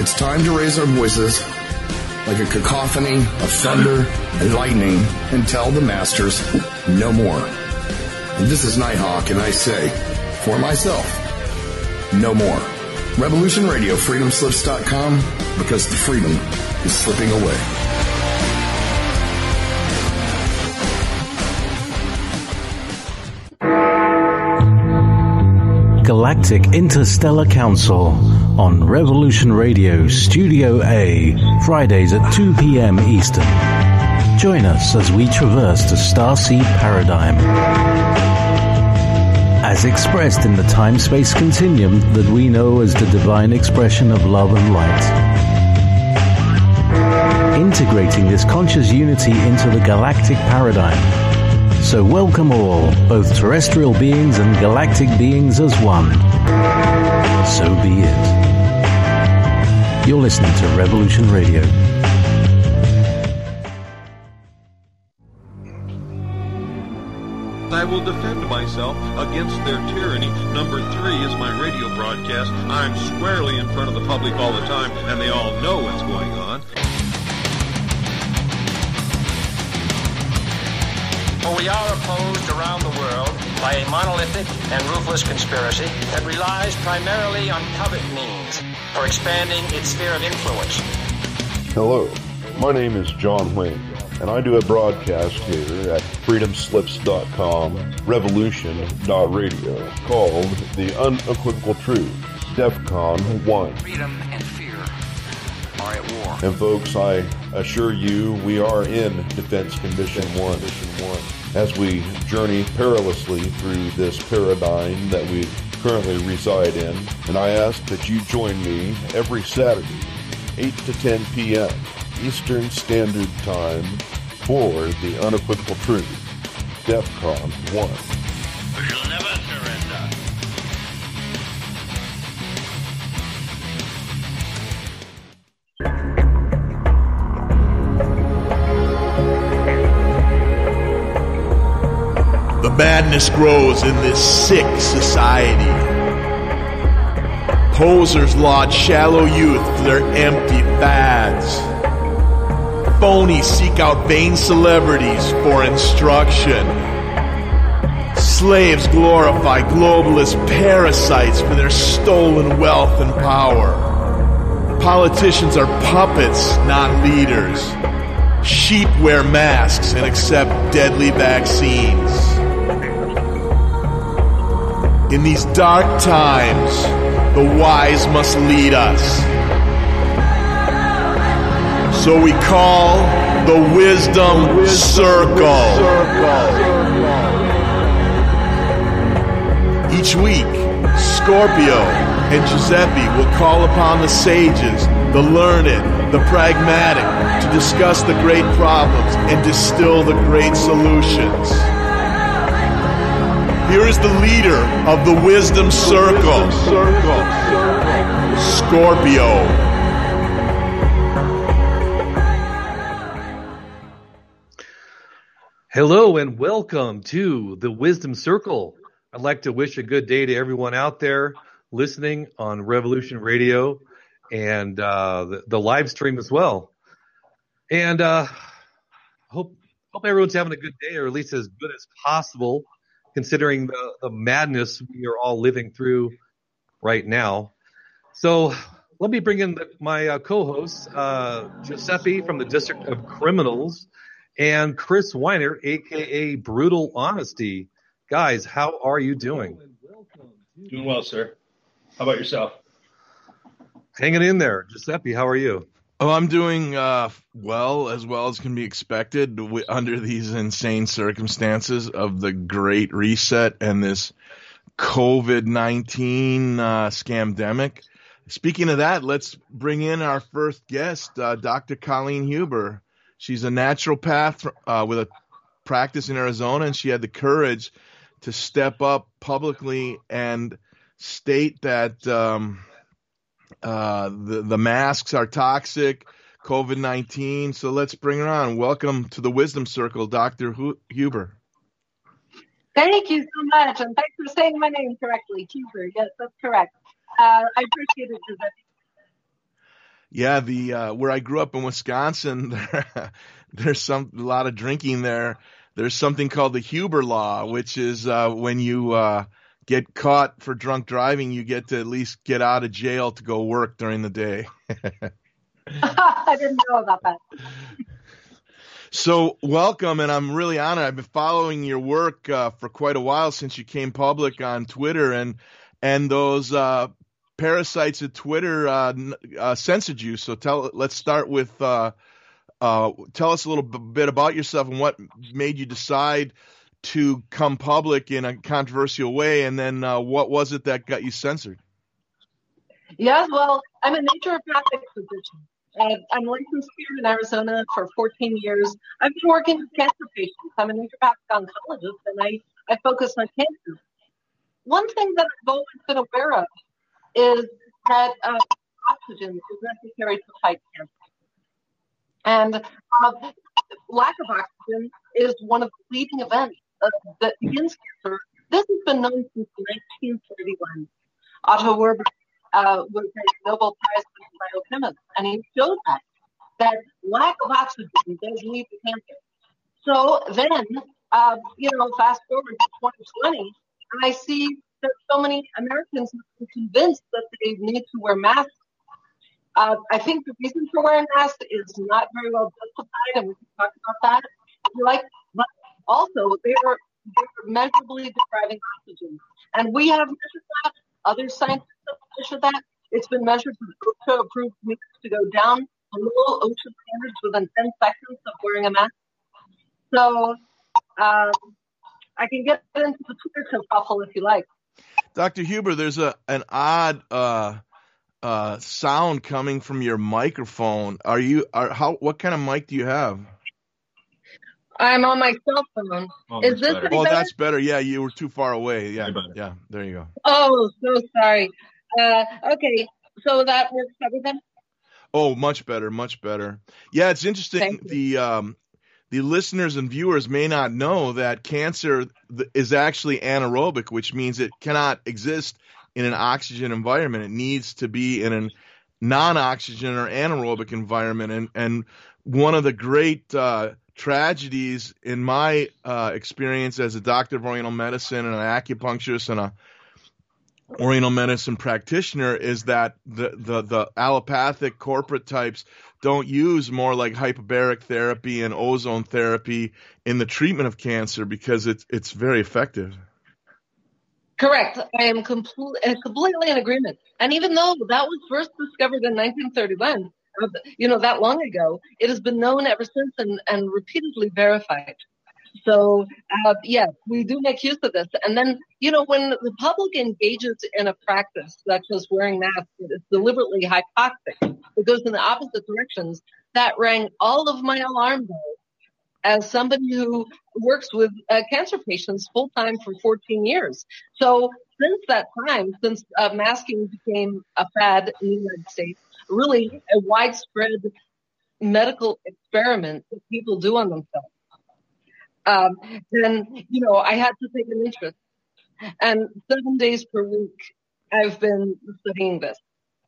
It's time to raise our voices like a cacophony of thunder and lightning and tell the masters no more. And this is Nighthawk, and I say, for myself, no more. Revolution Radio, freedomslips.com, because the freedom is slipping away. Galactic Interstellar Council on Revolution Radio Studio A, Fridays at 2 p.m. Eastern. Join us as we traverse the starseed paradigm, as expressed in the time-space continuum that we know as the divine expression of love and light. Integrating this conscious unity into the galactic paradigm. So welcome all, both terrestrial beings and galactic beings as one. So be it. You're listening to Revolution Radio. I will defend myself against their tyranny. Number 3 is my radio broadcast. I'm squarely in front of the public all the time, and they all know what's going on. For we are opposed around the world by a monolithic and ruthless conspiracy that relies primarily on covert means for expanding its sphere of influence. Hello, my name is John Wayne, and I do a broadcast here at freedomslips.com, revolution.radio, called The Unequivocal Truth, DEFCON 1. Freedom and fear are at war. And folks, I assure you, we are in Defense Condition 1. As we journey perilously through this paradigm that we currently reside in, and I ask that you join me every Saturday, 8 to 10 p.m. Eastern Standard Time for The Unequivocal Truth, DEFCON 1. We shall never surrender. The madness grows in this sick society. Posers laud shallow youth for their empty fads. Phonies seek out vain celebrities for instruction. Slaves glorify globalist parasites for their stolen wealth and power. Politicians are puppets, not leaders. Sheep wear masks and accept deadly vaccines. In these dark times, the wise must lead us. So we call the Wisdom Circle. Each week, Scorpio and Giuseppe will call upon the sages, the learned, the pragmatic, to discuss the great problems and distill the great solutions. Here is the leader of the Wisdom Circle, Scorpio. Hello and welcome to the Wisdom Circle. I'd like to wish a good day to everyone out there listening on Revolution Radio and the live stream as well. And hope everyone's having a good day, or at least as good as possible, considering the madness we are all living through right now. So let me bring in my co-hosts, Giuseppe from the District of Criminals and Chris Weiner, a.k.a. Brutal Honesty. Guys, how are you doing? Doing well, sir. How about yourself? Hanging in there. Giuseppe, how are you? Oh, I'm doing well as can be expected under these insane circumstances of the Great Reset and this COVID-19 scamdemic. Speaking of that, let's bring in our first guest, Dr. Colleen Huber. She's a naturopath with a practice in Arizona, and she had the courage to step up publicly and state that the masks are toxic, COVID-19. So let's bring her on. Welcome to the Wisdom Circle, Dr. Huber. Thank you so much, and thanks for saying my name correctly, Huber. Yes, that's correct. I appreciate it, Giuseppe. Yeah, the where I grew up in Wisconsin, there's a lot of drinking there. There's something called the Huber Law, which is when you get caught for drunk driving, you get to at least get out of jail to go work during the day. I didn't know about that. So welcome, and I'm really honored. I've been following your work for quite a while since you came public on Twitter, and those parasites at Twitter censored you. So let's start with tell us a little bit about yourself and what made you decide to come public in a controversial way, and then what was it that got you censored? Yes, well, I'm a naturopathic physician. I'm licensed here in Arizona for 14 years. I've been working with cancer patients. I'm a naturopathic oncologist, and I focus on cancer. One thing that I've always been aware of is that oxygen is necessary to fight cancer. And lack of oxygen is one of the leading events that begins cancer. This has been known since 1931. Otto Warburg was a Nobel Prize biochemist, and he showed that lack of oxygen does lead to cancer. So then, fast forward to 2020, and I see that so many Americans are convinced that they need to wear masks. I think the reason for wearing masks is not very well justified, and we can talk about that if you like. But also, they are measurably depriving oxygen, and we have measured that. Other scientists have measured that. It's been measured with OSHA-approved meters to go down below OSHA standards within 10 seconds of wearing a mask. So I can get into the Twitter kerfuffle if you like. Dr. Huber, there's an odd sound coming from your microphone. What kind of mic do you have? I'm on my cell phone. Is this better? Oh, that's better. Yeah, you were too far away. Yeah, there you go. Oh, so sorry. Okay, so that works better then? Oh, much better, much better. Yeah, it's interesting. The listeners and viewers may not know that cancer is actually anaerobic, which means it cannot exist in an oxygen environment. It needs to be in a non-oxygen or anaerobic environment. And one of the great tragedies in my experience as a doctor of Oriental medicine and an acupuncturist and a Oriental medicine practitioner is that the allopathic corporate types don't use more like hyperbaric therapy and ozone therapy in the treatment of cancer because it's very effective. Correct. I am completely in agreement. And even though that was first discovered in 1931, that long ago, it has been known ever since and repeatedly verified. So, yes, we do make use of this. And then, when the public engages in a practice such as wearing masks that is deliberately hypoxic, it goes in the opposite directions, that rang all of my alarm bells as somebody who works with cancer patients full-time for 14 years. So since that time, since masking became a fad in the United States, really a widespread medical experiment that people do on themselves. Then, I had to take an interest. And 7 days per week, I've been studying this.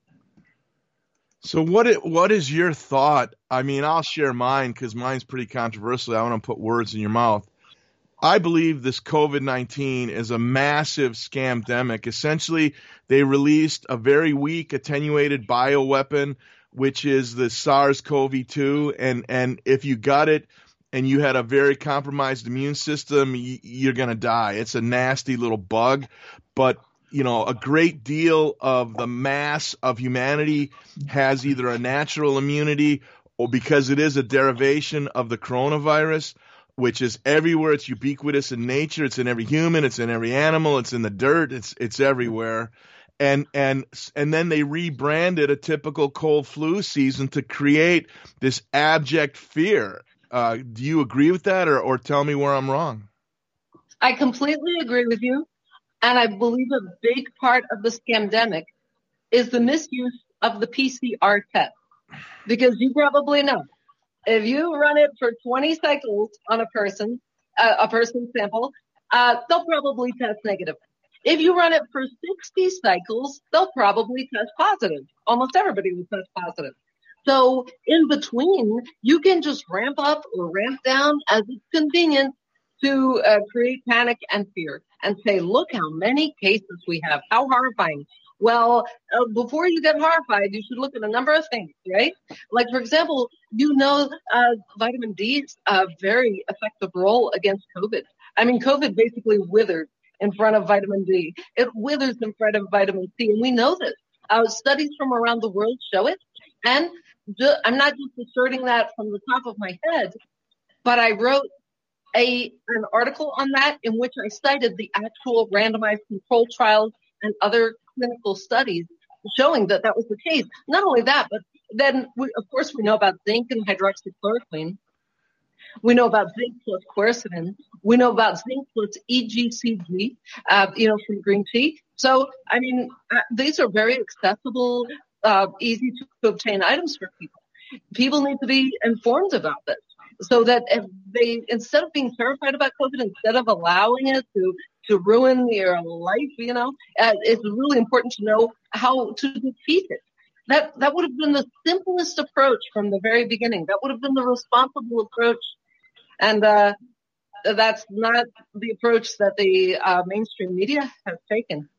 So what is your thought? I mean, I'll share mine because mine's pretty controversial. I want to put words in your mouth. I believe this COVID-19 is a massive scamdemic. Essentially, they released a very weak, attenuated bioweapon, which is the SARS-CoV-2. And if you got it and you had a very compromised immune system, you're going to die. It's a nasty little bug. But, a great deal of the mass of humanity has either a natural immunity or because it is a derivation of the coronavirus, which is everywhere. It's ubiquitous in nature. It's in every human. It's in every animal. It's in the dirt. It's everywhere. And then they rebranded a typical cold flu season to create this abject fear. Do you agree with that or tell me where I'm wrong? I completely agree with you. And I believe a big part of the scamdemic is the misuse of the PCR test. Because you probably know, if you run it for 20 cycles on a person's sample, they'll probably test negative. If you run it for 60 cycles, they'll probably test positive. Almost everybody will test positive. So in between, you can just ramp up or ramp down as it's convenient to create panic and fear and say, look how many cases we have. How horrifying. Well, before you get horrified, you should look at a number of things, right? Like, for example, vitamin D is a very effective role against COVID. I mean, COVID basically withered in front of vitamin D. It withers in front of vitamin C, and we know this. Studies from around the world show it. And I'm not just asserting that from the top of my head, but I wrote an article on that in which I cited the actual randomized control trials and other clinical studies showing that that was the case. Not only that, but then of course we know about zinc and hydroxychloroquine. We know about zinc plus quercetin. We know about zinc plus EGCG, from green tea. So, I mean, these are very accessible, easy to obtain items for people. People need to be informed about this so that if they, instead of being terrified about COVID, instead of allowing it to ruin their life, it's really important to know how to defeat it. That would have been the simplest approach from the very beginning. That would have been the responsible approach. And that's not the approach that the mainstream media has taken.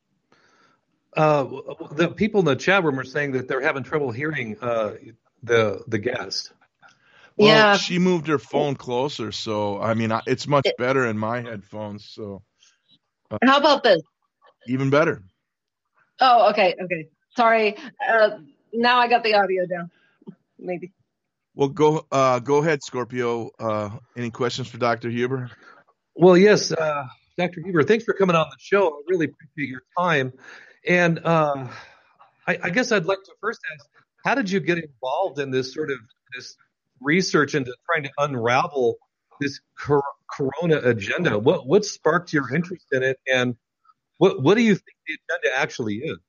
The people in the chat room are saying that they're having trouble hearing the guest. Well, yeah. She moved her phone closer, so I mean, it's much better in my headphones. So, how about this? Even better. Oh, okay. Sorry. Now I got the audio down. Maybe. Well, go ahead, Scorpio. Any questions for Dr. Huber? Well, yes, Dr. Huber, thanks for coming on the show. I really appreciate your time. And I guess I'd like to first ask, how did you get involved in this research into trying to unravel this corona agenda? What sparked your interest in it, and what do you think the agenda actually is?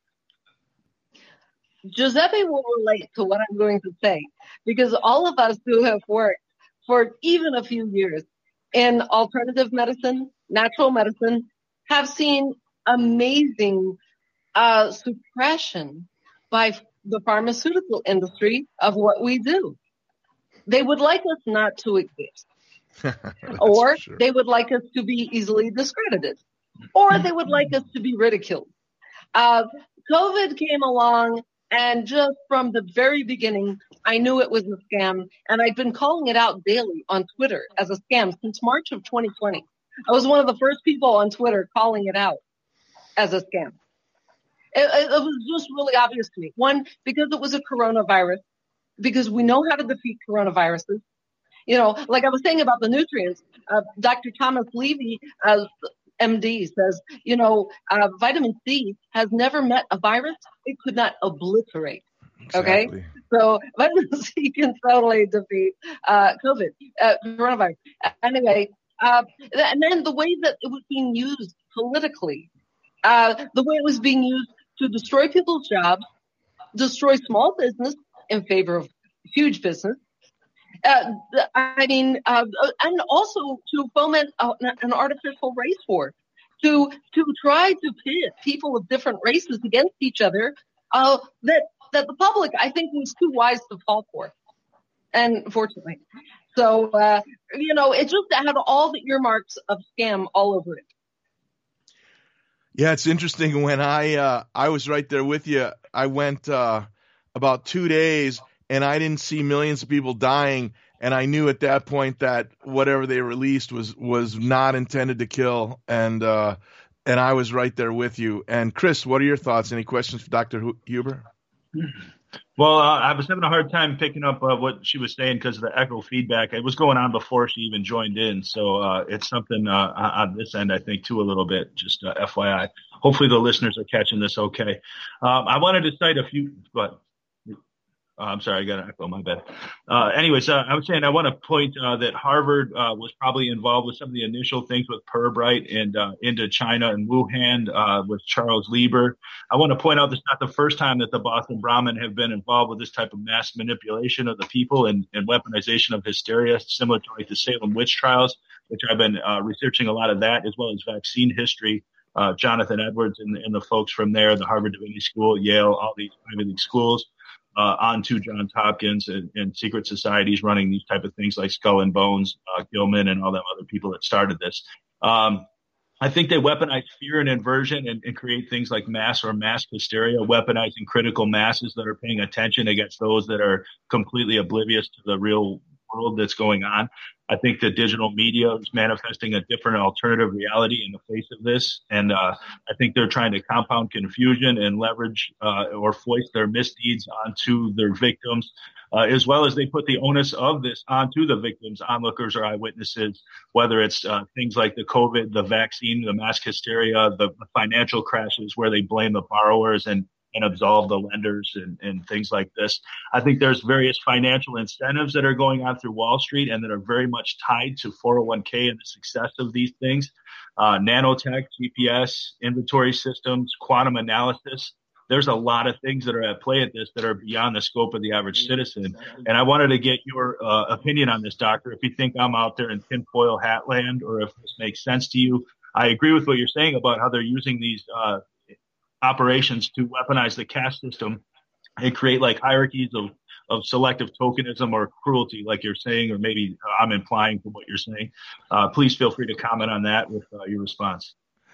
Giuseppe will relate to what I'm going to say, because all of us who have worked for even a few years in alternative medicine, natural medicine, have seen amazing suppression by the pharmaceutical industry of what we do. They would like us not to exist, or they would like us to be easily discredited, or they would like us to be ridiculed. COVID came along, and just from the very beginning, I knew it was a scam, and I'd been calling it out daily on Twitter as a scam since March of 2020. I was one of the first people on Twitter calling it out as a scam. It was just really obvious to me. One, because it was a coronavirus, because we know how to defeat coronaviruses. Like I was saying about the nutrients, Dr. Thomas Levy, MD, says, vitamin C has never met a virus it could not obliterate. Exactly. Okay? So vitamin C can totally defeat coronavirus. Anyway, and then the way that it was being used politically, the way it was being used to destroy people's jobs, destroy small business in favor of huge business, and also to foment an artificial race war, to try to pit people of different races against each other, that the public, I think, was too wise to fall for, unfortunately. So, it just had all the earmarks of scam all over it. Yeah, it's interesting. When I was right there with you, I went about 2 days, and I didn't see millions of people dying, and I knew at that point that whatever they released was not intended to kill, and I was right there with you. And Chris, what are your thoughts? Any questions for Dr. Huber? Well, I was having a hard time picking up what she was saying because of the echo feedback. It was going on before she even joined in. So it's something on this end, I think, too, a little bit, just FYI. Hopefully the listeners are catching this okay. I wanted to cite a few, but I'm sorry, I got an echo, my bad. Anyways, I was saying I want to point that Harvard was probably involved with some of the initial things with Pirbright and into China and Wuhan with Charles Lieber. I want to point out this is not the first time that the Boston Brahmin have been involved with this type of mass manipulation of the people and weaponization of hysteria, similar to like the Salem witch trials, which I've been researching a lot of that, as well as vaccine history. Jonathan Edwards and the folks from there, the Harvard Divinity School, Yale, all these Ivy League schools. onto Johns Hopkins and secret societies running these type of things like Skull and Bones, Gilman, and all them other people that started this. I think they weaponize fear and inversion and create things like mass hysteria, weaponizing critical masses that are paying attention against those that are completely oblivious to the real world that's going on. I think the digital media is manifesting a different alternative reality in the face of this. And I think they're trying to compound confusion and leverage or foist their misdeeds onto their victims, as well as they put the onus of this onto the victims, onlookers, or eyewitnesses, whether it's things like the COVID, the vaccine, the mass hysteria, the financial crashes where they blame the borrowers and absolve the lenders and things like this. I think there's various financial incentives that are going on through Wall Street and that are very much tied to 401k and the success of these things. Nanotech, GPS, inventory systems, quantum analysis. There's a lot of things that are at play at this that are beyond the scope of the average citizen. And I wanted to get your opinion on this, Doctor. If you think I'm out there in tinfoil hat land or if this makes sense to you. I agree with what you're saying about how they're using these operations to weaponize the caste system and create like hierarchies of selective tokenism or cruelty, like you're saying, or maybe I'm implying from what you're saying. Please feel free to comment on that with your response.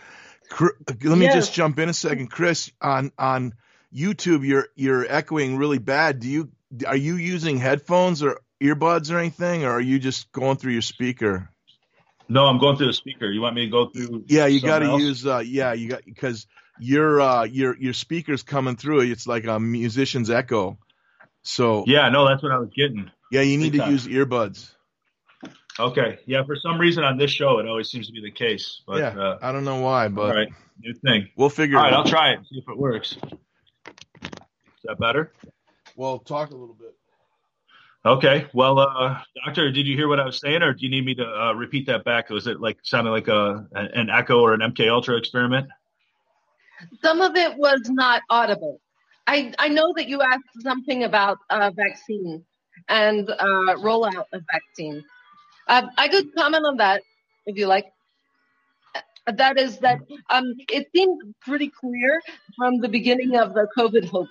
Let me just jump in a second, Chris. On YouTube, you're echoing really bad. Are you using headphones or earbuds or anything, or are you just going through your speaker? No, I'm going through the speaker. You want me to go through? Yeah, you got to use. You got because your speaker's coming through. It's like a musician's echo. So yeah, no, that's what I was getting. Yeah, you need to use earbuds. Okay. Yeah, for some reason on this show, it always seems to be the case. But, yeah, I don't know why, but all right, new thing. We'll figure it out. All right, I'll try it and see if it works. Is that better? Well, talk a little bit. Okay. Well, Doctor, did you hear what I was saying, or do you need me to repeat that back? Was it sounded like an echo or an MK Ultra experiment? Some of it was not audible. I know that you asked something about vaccine and rollout of vaccine. I could comment on that if you like. That is that it seemed pretty clear from the beginning of the COVID hoax,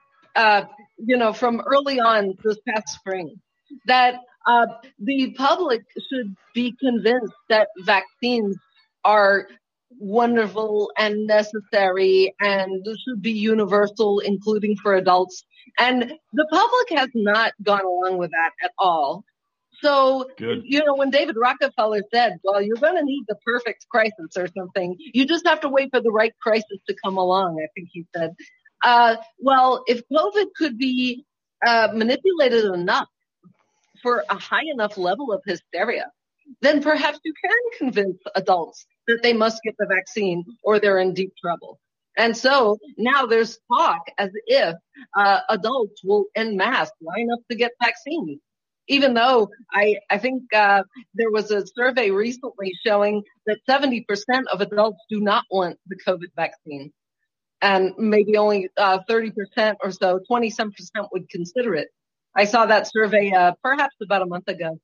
from early on this past spring, that the public should be convinced that vaccines are wonderful and necessary and should be universal, including for adults. And the public has not gone along with that at all. So, when David Rockefeller said, well, you're going to need the perfect crisis or something, you just have to wait for the right crisis to come along, I think he said. Well, if COVID could be manipulated enough for a high enough level of hysteria, then perhaps you can convince adults that they must get the vaccine or they're in deep trouble. And so now there's talk as if adults will en masse line up to get vaccines. Even though I think there was a survey recently showing that 70% of adults do not want the COVID vaccine. And maybe only 30% or so, 20-some% would consider it. I saw that survey perhaps about a month ago.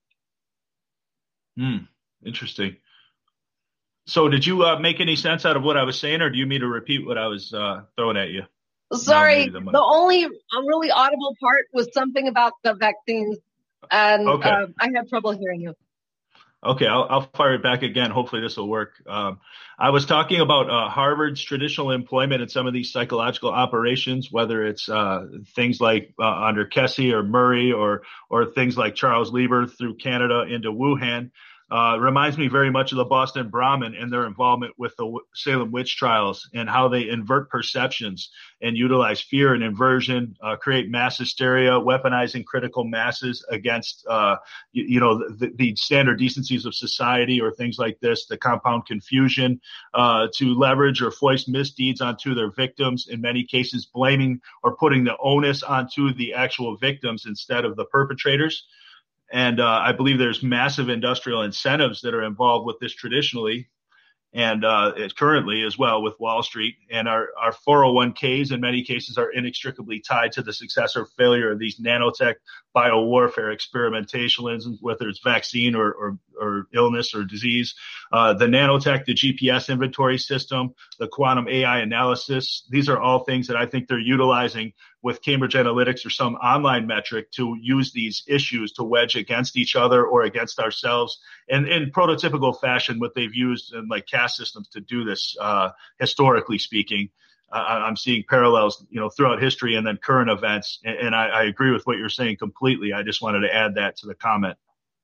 Interesting. So did you make any sense out of what I was saying, or do you need me to repeat what I was throwing at you? Sorry, the only really audible part was something about the vaccines. And I had trouble hearing you. Okay, I'll fire it back again. Hopefully this will work. I was talking about Harvard's traditional employment in some of these psychological operations, whether it's things like under Kesse or Murray or things like Charles Lieber through Canada into Wuhan. Reminds me very much of the Boston Brahmin and their involvement with the Salem witch trials and how they invert perceptions and utilize fear and inversion, create mass hysteria, weaponizing critical masses against, the standard decencies of society or things like this, the compound confusion, to leverage or foist misdeeds onto their victims, in many cases blaming or putting the onus onto the actual victims instead of the perpetrators. And I believe there's massive industrial incentives that are involved with this traditionally and currently as well with Wall Street. And our 401ks in many cases are inextricably tied to the success or failure of these nanotech biowarfare experimentations, whether it's vaccine or illness or disease. The nanotech, the GPS inventory system, the quantum AI analysis, these are all things that I think they're utilizing with Cambridge Analytics or some online metric to use these issues to wedge against each other or against ourselves. And in prototypical fashion, what they've used in like caste systems to do this, historically speaking, I'm seeing parallels, throughout history and then current events. And I agree with what you're saying completely. I just wanted to add that to the comment.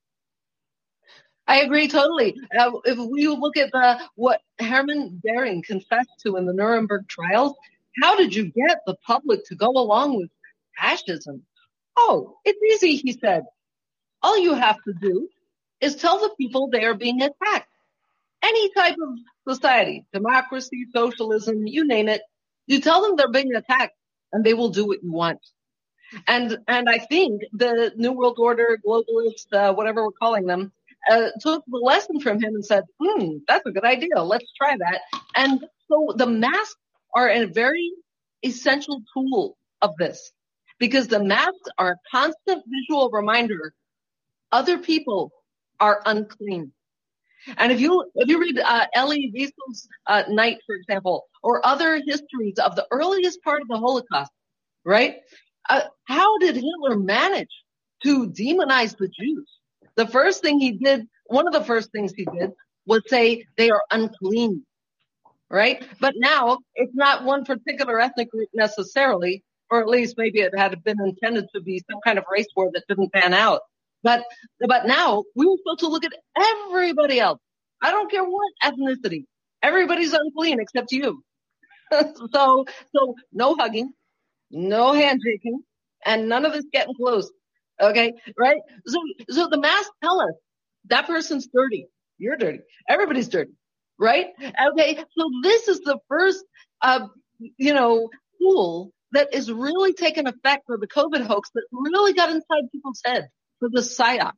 I agree totally. If we look at what Hermann Goering confessed to in the Nuremberg trials, how did you get the public to go along with fascism? Oh, it's easy, he said. All you have to do is tell the people they are being attacked. Any type of society, democracy, socialism, you name it, you tell them they're being attacked and they will do what you want. And I think the New World Order, globalists, whatever we're calling them, took the lesson from him and said, that's a good idea. Let's try that. And so the masks are a very essential tool of this, because the masks are a constant visual reminder other people are unclean. And if you read Elie Wiesel's Night, for example, or other histories of the earliest part of the Holocaust, right? How did Hitler manage to demonize the Jews? The first thing he did, one of the first things he did, was say they are unclean, right? But now it's not one particular ethnic group necessarily, or at least maybe it had been intended to be some kind of race war that didn't pan out. But now we were supposed to look at everybody else. I don't care what ethnicity. Everybody's unclean except you. So no hugging, no handshaking, and none of this getting close. Okay, right? So the masks tell us that person's dirty. You're dirty. Everybody's dirty, right? Okay, so this is the first, tool that is really taking effect for the COVID hoax that really got inside people's heads, for the PSYOP.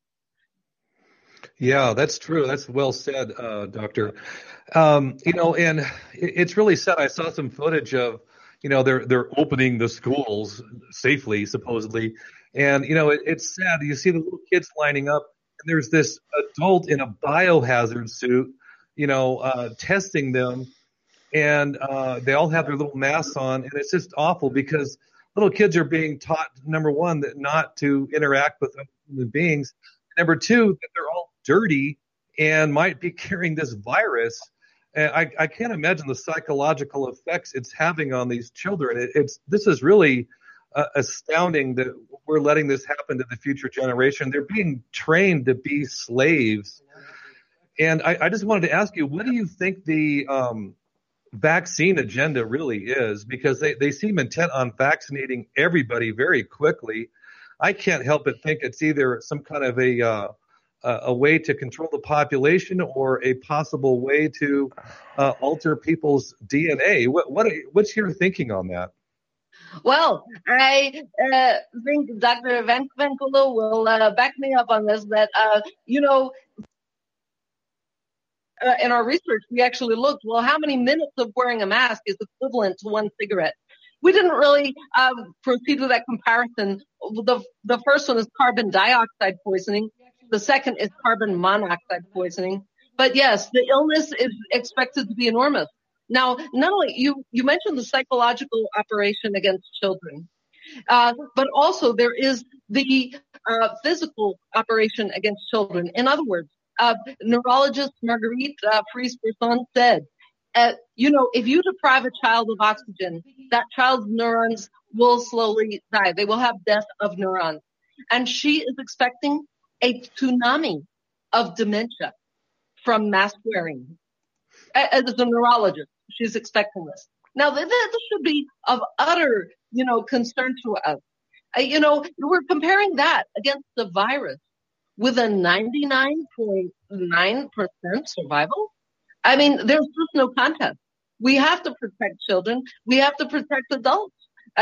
Yeah, that's true. That's well said, Doctor. And it's really sad. I saw some footage of, they're opening the schools safely, supposedly. And, it's sad. You see the little kids lining up, and there's this adult in a biohazard suit, testing them. And they all have their little masks on. And it's just awful because little kids are being taught, number one, that not to interact with human beings. Number two, that they're all dirty and might be carrying this virus. And I can't imagine the psychological effects it's having on these children. This is really astounding that we're letting this happen to the future generation. They're being trained to be slaves. And I just wanted to ask you, what do you think the vaccine agenda really is? Because they seem intent on vaccinating everybody very quickly. I can't help but think it's either some kind of a way to control the population or a possible way to alter people's DNA. What's your thinking on that? Well, I think Dr. Van Venkula will back me up on this, that, in our research, we actually looked, well, how many minutes of wearing a mask is equivalent to one cigarette? We didn't really proceed with that comparison. The first one is carbon dioxide poisoning. The second is carbon monoxide poisoning. But yes, the illness is expected to be enormous. Now, not only you mentioned the psychological operation against children, but also there is the physical operation against children. In other words, neurologist Marguerite Fries-Bresson said, if you deprive a child of oxygen, that child's neurons will slowly die. They will have death of neurons. And she is expecting a tsunami of dementia from mask wearing. As a neurologist, she's expecting this. Now, this should be of utter, concern to us. We're comparing that against the virus with a 99.9% survival. I mean, there's just no contest. We have to protect children. We have to protect adults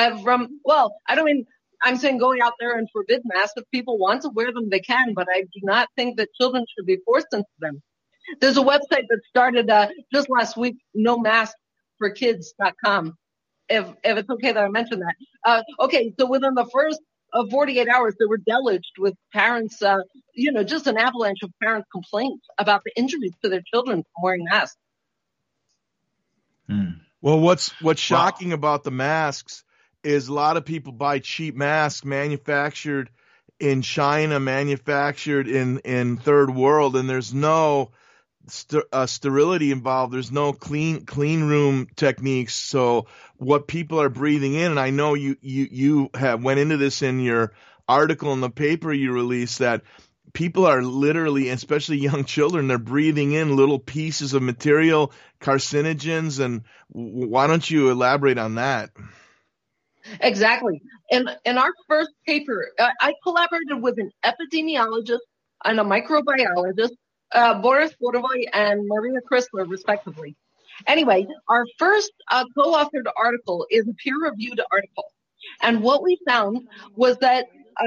I'm saying going out there and forbid masks. If people want to wear them, they can, but I do not think that children should be forced into them. There's a website that started just last week, nomaskforkids.com, if it's okay that I mention that. So within the first 48 hours, they were deluged with parents, just an avalanche of parents' complaints about the injuries to their children from wearing masks. Well, what's shocking about the masks is a lot of people buy cheap masks manufactured in China, manufactured in third world, and there's no sterility involved. There's no clean room techniques. So what people are breathing in, and I know you have went into this in your article in the paper you released, that people are literally, especially young children, they're breathing in little pieces of material, carcinogens, and why don't you elaborate on that? Exactly. In our first paper, I collaborated with an epidemiologist and a microbiologist, Boris Borovoy and Maria Chrysler, respectively. Anyway, our first co-authored article is a peer-reviewed article. And what we found was that,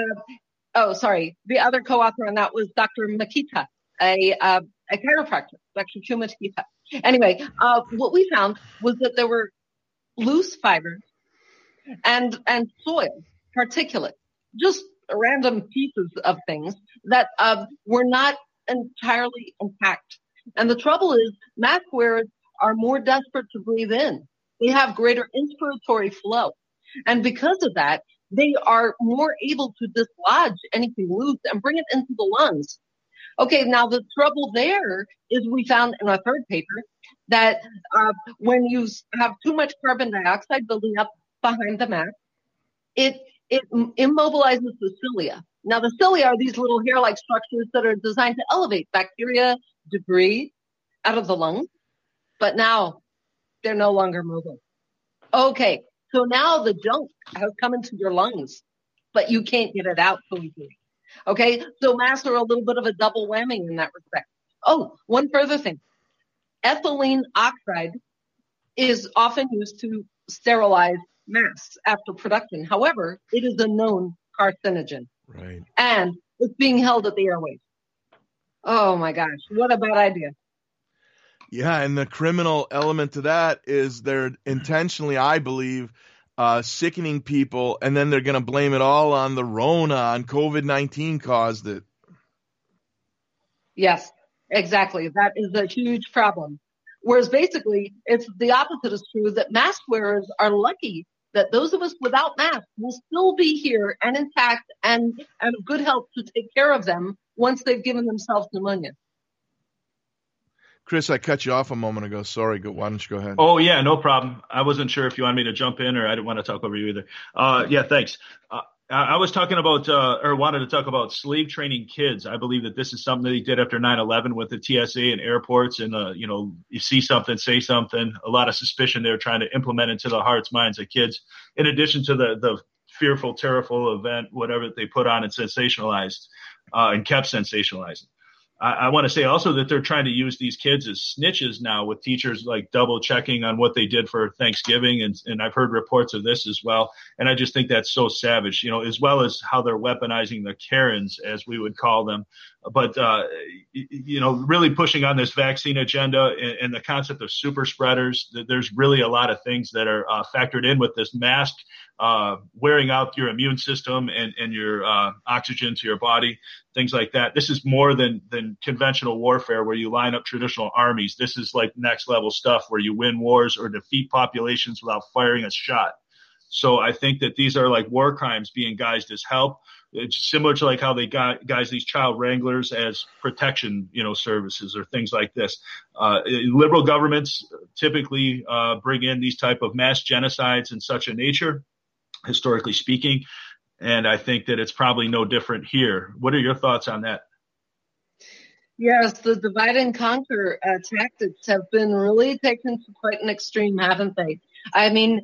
the other co-author on that was Dr. Makita, a chiropractor, Dr. Q Makita. Anyway, what we found was that there were loose fibers and soil, particulate, just random pieces of things that were not entirely intact. And the trouble is, mask wearers are more desperate to breathe in. They have greater inspiratory flow. And because of that, they are more able to dislodge anything loose and bring it into the lungs. Okay, now the trouble there is we found in our third paper that when you have too much carbon dioxide building up behind the mask, it immobilizes the cilia. Now, the cilia are these little hair-like structures that are designed to elevate bacteria, debris out of the lungs, but now they're no longer mobile. Okay, so now the junk has come into your lungs, but you can't get it out so easily. Okay, so masks are a little bit of a double whammy in that respect. Oh, one further thing. Ethylene oxide is often used to sterilize masks after production. However, it is a known carcinogen. Right. And it's being held at the airways. Oh my gosh, what a bad idea. Yeah, and the criminal element to that is they're intentionally, I believe, sickening people, and then they're going to blame it all on the Rona, on COVID-19 caused it. Yes, exactly. That is a huge problem. Whereas basically, it's the opposite is true, that mask wearers are lucky that those of us without masks will still be here and intact and of good health to take care of them once they've given themselves pneumonia. Chris, I cut you off a moment ago. Sorry. Why don't you go ahead? Oh, yeah, no problem. I wasn't sure if you wanted me to jump in or I didn't want to talk over you either. Yeah, thanks. I was talking about wanted to talk about slave training kids. I believe that this is something that he did after 9/11 with the TSA and airports. And, you see something, say something, a lot of suspicion they're trying to implement into the hearts, minds of kids, in addition to the fearful, terrible event, whatever they put on and sensationalized and kept sensationalizing. I want to say also that they're trying to use these kids as snitches now, with teachers like double checking on what they did for Thanksgiving. And I've heard reports of this as well. And I just think that's so savage, as well as how they're weaponizing the Karens, as we would call them. But, really pushing on this vaccine agenda and the concept of super spreaders. There's really a lot of things that are factored in with this mask, wearing out your immune system and your oxygen to your body, things like that. This is more than conventional warfare where you line up traditional armies. This is like next level stuff where you win wars or defeat populations without firing a shot. So I think that these are like war crimes being guised as help. It's similar to like how they guise these child wranglers as protection, services or things like this. Liberal governments typically bring in these type of mass genocides in such a nature, historically speaking. And I think that it's probably no different here. What are your thoughts on that? Yes, the divide and conquer tactics have been really taken to quite an extreme, haven't they? I mean,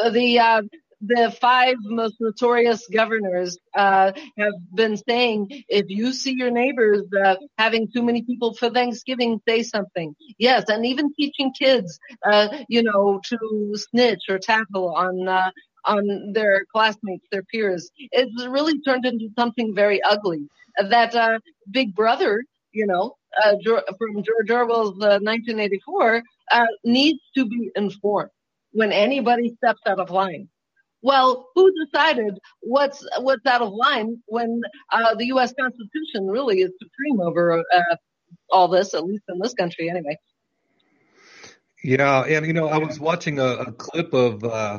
the five most notorious governors have been saying, if you see your neighbors having too many people for Thanksgiving, say something. Yes, and even teaching kids, to snitch or tackle on their classmates, their peers. It's really turned into something very ugly. That Big Brother, from George Orwell's 1984, needs to be informed when anybody steps out of line. Well, who decided what's out of line when the U.S. Constitution really is supreme over all this, at least in this country anyway? Yeah, and I was watching a clip of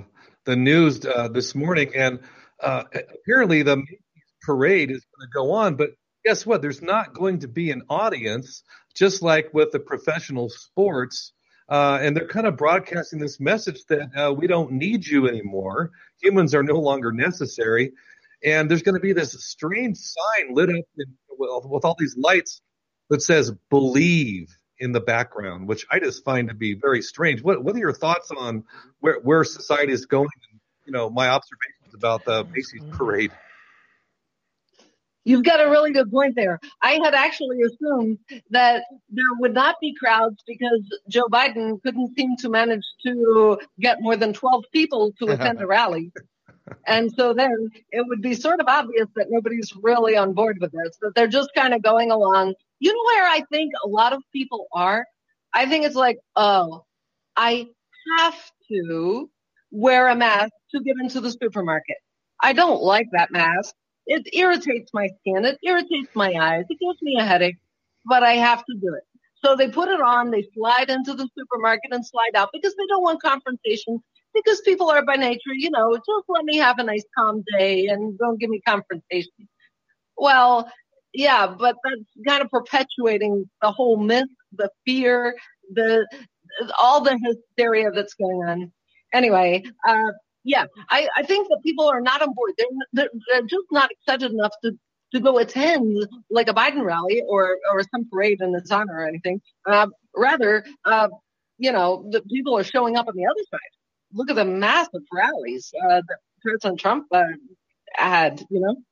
the news this morning, and apparently the Macy's parade is going to go on, but guess what? There's not going to be an audience, just like with the professional sports. And they're kind of broadcasting this message that we don't need you anymore. Humans are no longer necessary. And there's going to be this strange sign lit up with all these lights that says "Believe" in the background, which I just find to be very strange. What are your thoughts on where society is going? And, my observations about the Macy's parade. You've got a really good point there. I had actually assumed that there would not be crowds because Joe Biden couldn't seem to manage to get more than 12 people to attend a rally. And so then it would be sort of obvious that nobody's really on board with this, that they're just kind of going along. You know where I think a lot of people are? I think it's like, oh, I have to wear a mask to get into the supermarket. I don't like that mask. It irritates my skin. It irritates my eyes. It gives me a headache, but I have to do it. So they put it on. They slide into the supermarket and slide out because they don't want confrontation, because people are by nature, just let me have a nice calm day and don't give me confrontation. Well, yeah, but that's kind of perpetuating the whole myth, the fear, all the hysteria that's going on. Anyway, yeah, I think that people are not on board. They're just not excited enough to go attend like a Biden rally or some parade in his honor or anything. Rather, the people are showing up on the other side. Look at the massive rallies that President Trump had,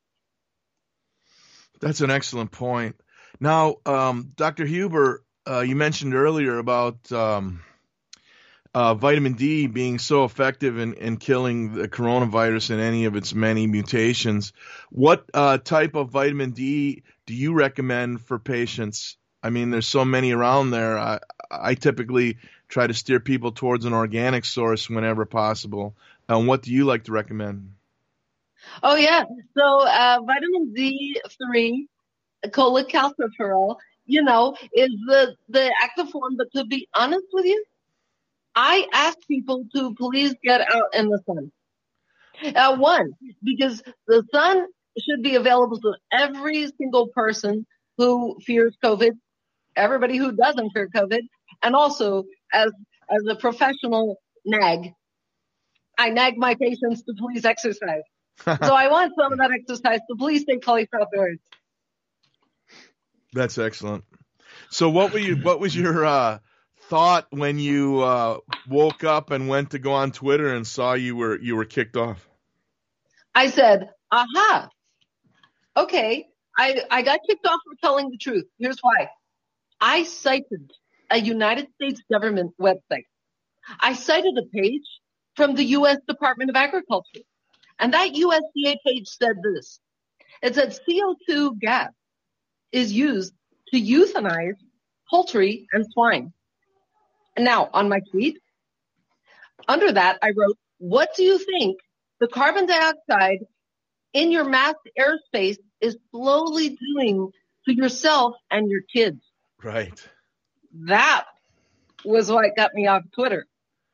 That's an excellent point. Now, Dr. Huber, you mentioned earlier about vitamin D being so effective in killing the coronavirus and any of its many mutations. What type of vitamin D do you recommend for patients? I mean, there's so many around there. I typically try to steer people towards an organic source whenever possible. What do you like to recommend? Oh, yeah. So vitamin D3, cholecalciferol, is the active form. But to be honest with you, I ask people to please get out in the sun. One, because the sun should be available to every single person who fears COVID, everybody who doesn't fear COVID, and also as a professional nag. I nag my patients to please exercise. So I want some of that exercise to please take place outdoors. That's excellent. So what was your thought when you woke up and went to go on Twitter and saw you were kicked off? I said, aha, okay, I got kicked off for telling the truth. Here's why. I cited a United States government website. I cited a page from the U.S. Department of Agriculture. And that USDA page said this. It said CO2 gas is used to euthanize poultry and swine. And now, on my tweet, under that, I wrote, what do you think the carbon dioxide in your masked airspace is slowly doing to yourself and your kids? Right. That was what got me off Twitter.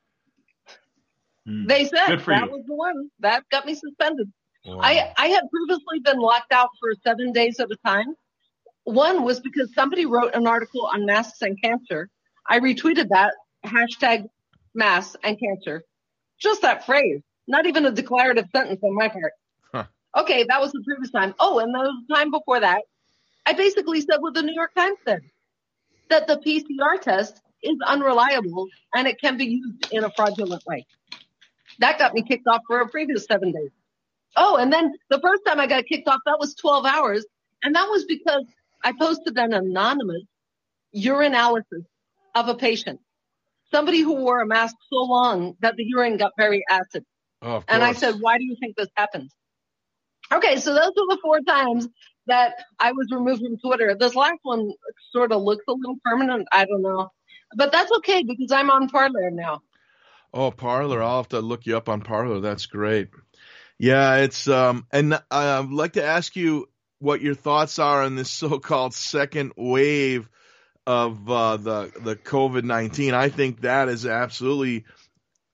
They said that was the one that got me suspended. Wow. I had previously been locked out for 7 days at a time. One was because somebody wrote an article on masks and cancer. I retweeted that, hashtag masks and cancer. Just that phrase, not even a declarative sentence on my part. Huh. Okay, that was the previous time. Oh, and the time before that, I basically said what the New York Times said, that the PCR test is unreliable and it can be used in a fraudulent way. That got me kicked off for a previous 7 days. Oh, and then the first time I got kicked off, that was 12 hours. And that was because I posted an anonymous urinalysis of a patient, somebody who wore a mask so long that the urine got very acid. Oh, and I said, why do you think this happened? Okay, so those were the 4 times that I was removed from Twitter. This last one sort of looks a little permanent. I don't know. But that's okay because I'm on Parler now. Oh, Parler. I'll have to look you up on Parler. That's great. Yeah, it's and I'd like to ask you what your thoughts are on this so-called second wave of the COVID-19. I think that is absolutely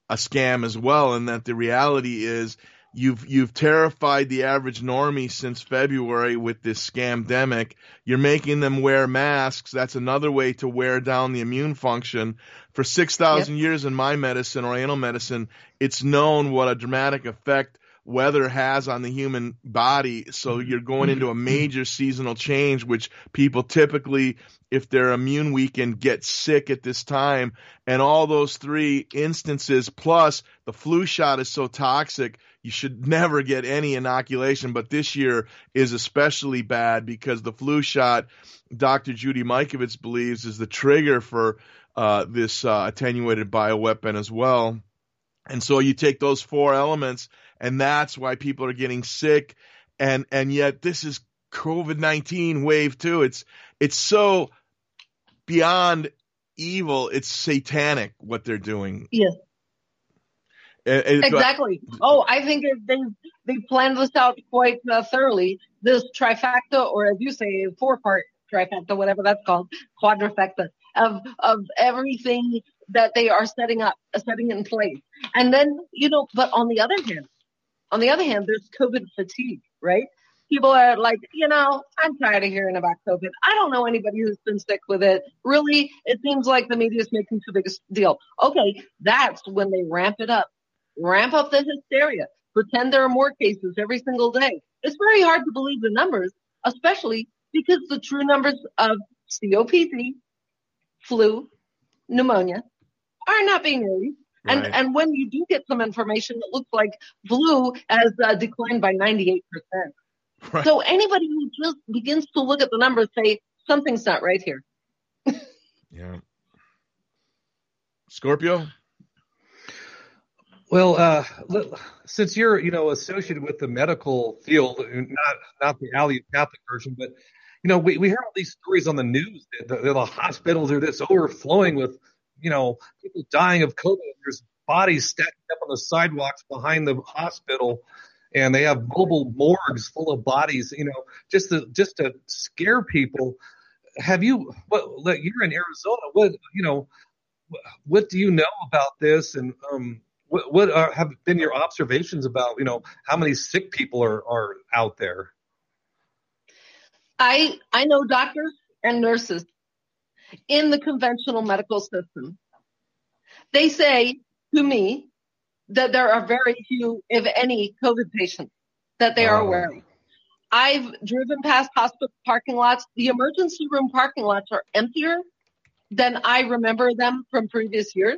a scam as well, and that the reality is you've terrified the average normie since February with this scamdemic. You're making them wear masks. That's another way to wear down the immune function. For 6,000 years in my medicine, Oriental medicine, it's known what a dramatic effect weather has on the human body. So you're going into a major seasonal change, which people typically, if they're immune weakened, get sick at this time. And all those three instances, plus the flu shot is so toxic, you should never get any inoculation. But this year is especially bad because the flu shot, Dr. Judy Mikovits believes, is the trigger for this attenuated bioweapon as well. And so you take those four elements, and that's why people are getting sick. And yet this is COVID-19 wave 2. It's so beyond evil. It's satanic what they're doing. Yes. Exactly. I think they planned this out quite thoroughly. This trifecta, or as you say, 4-part trifecta, whatever that's called, quadrifecta of everything that they are setting in place. And then, but on the other hand, there's COVID fatigue, right? People are like, I'm tired of hearing about COVID. I don't know anybody who's been sick with it. Really, it seems like the media is making too big a deal. Okay, that's when they ramp it up. Ramp up the hysteria. Pretend there are more cases every single day. It's very hard to believe the numbers, especially because the true numbers of COPD, flu, pneumonia are not being released. Right. And when you do get some information, it looks like flu has declined by 98%. Right. So anybody who just begins to look at the numbers say, something's not right here. Yeah. Scorpio? Well, since you're, associated with the medical field, not the allopathic version, but, we hear all these stories on the news that the hospitals are this overflowing with, people dying of COVID. There's bodies stacked up on the sidewalks behind the hospital, and they have mobile morgues full of bodies, just to scare people. You're in Arizona. What do you know about this? And, what have been your observations about, how many sick people are out there? I know doctors and nurses in the conventional medical system. They say to me that there are very few, if any, COVID patients that they are aware of. I've driven past hospital parking lots. The emergency room parking lots are emptier than I remember them from previous years.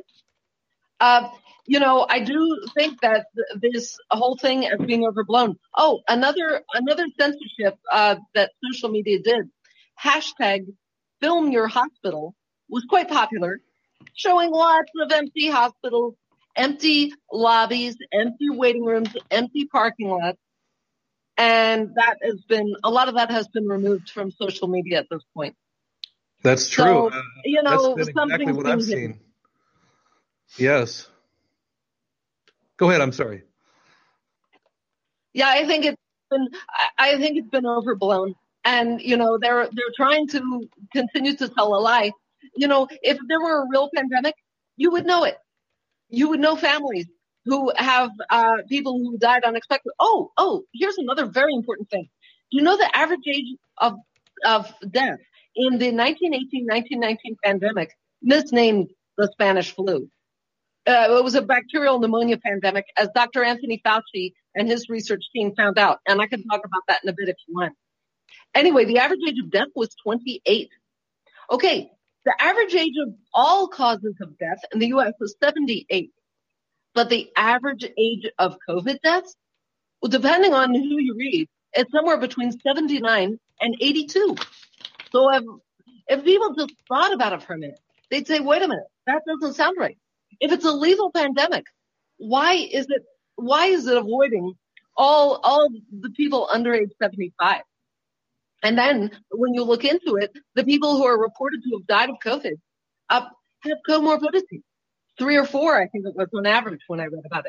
I do think that this whole thing is being overblown. Oh, another censorship that social media did, #FilmYourHospital, was quite popular, showing lots of empty hospitals, empty lobbies, empty waiting rooms, empty parking lots. And a lot of that has been removed from social media at this point. That's true. So, that's exactly what I've seen. Yes. Go ahead. I'm sorry. Yeah, I think it's been overblown, and they're trying to continue to tell a lie. If there were a real pandemic, you would know it. You would know families who have people who died unexpectedly. Oh, here's another very important thing. The average age of death in the 1918-1919 pandemic, misnamed the Spanish flu. It was a bacterial pneumonia pandemic, as Dr. Anthony Fauci and his research team found out. And I can talk about that in a bit if you want. Anyway, the average age of death was 28. Okay, the average age of all causes of death in the U.S. was 78. But the average age of COVID deaths, well, depending on who you read, it's somewhere between 79 and 82. So if people just thought about it for a minute, they'd say, wait a minute, that doesn't sound right. If it's a lethal pandemic, why is it avoiding all the people under age 75? And then when you look into it, the people who are reported to have died of COVID have comorbidity. 3 or 4, I think it was on average when I read about it.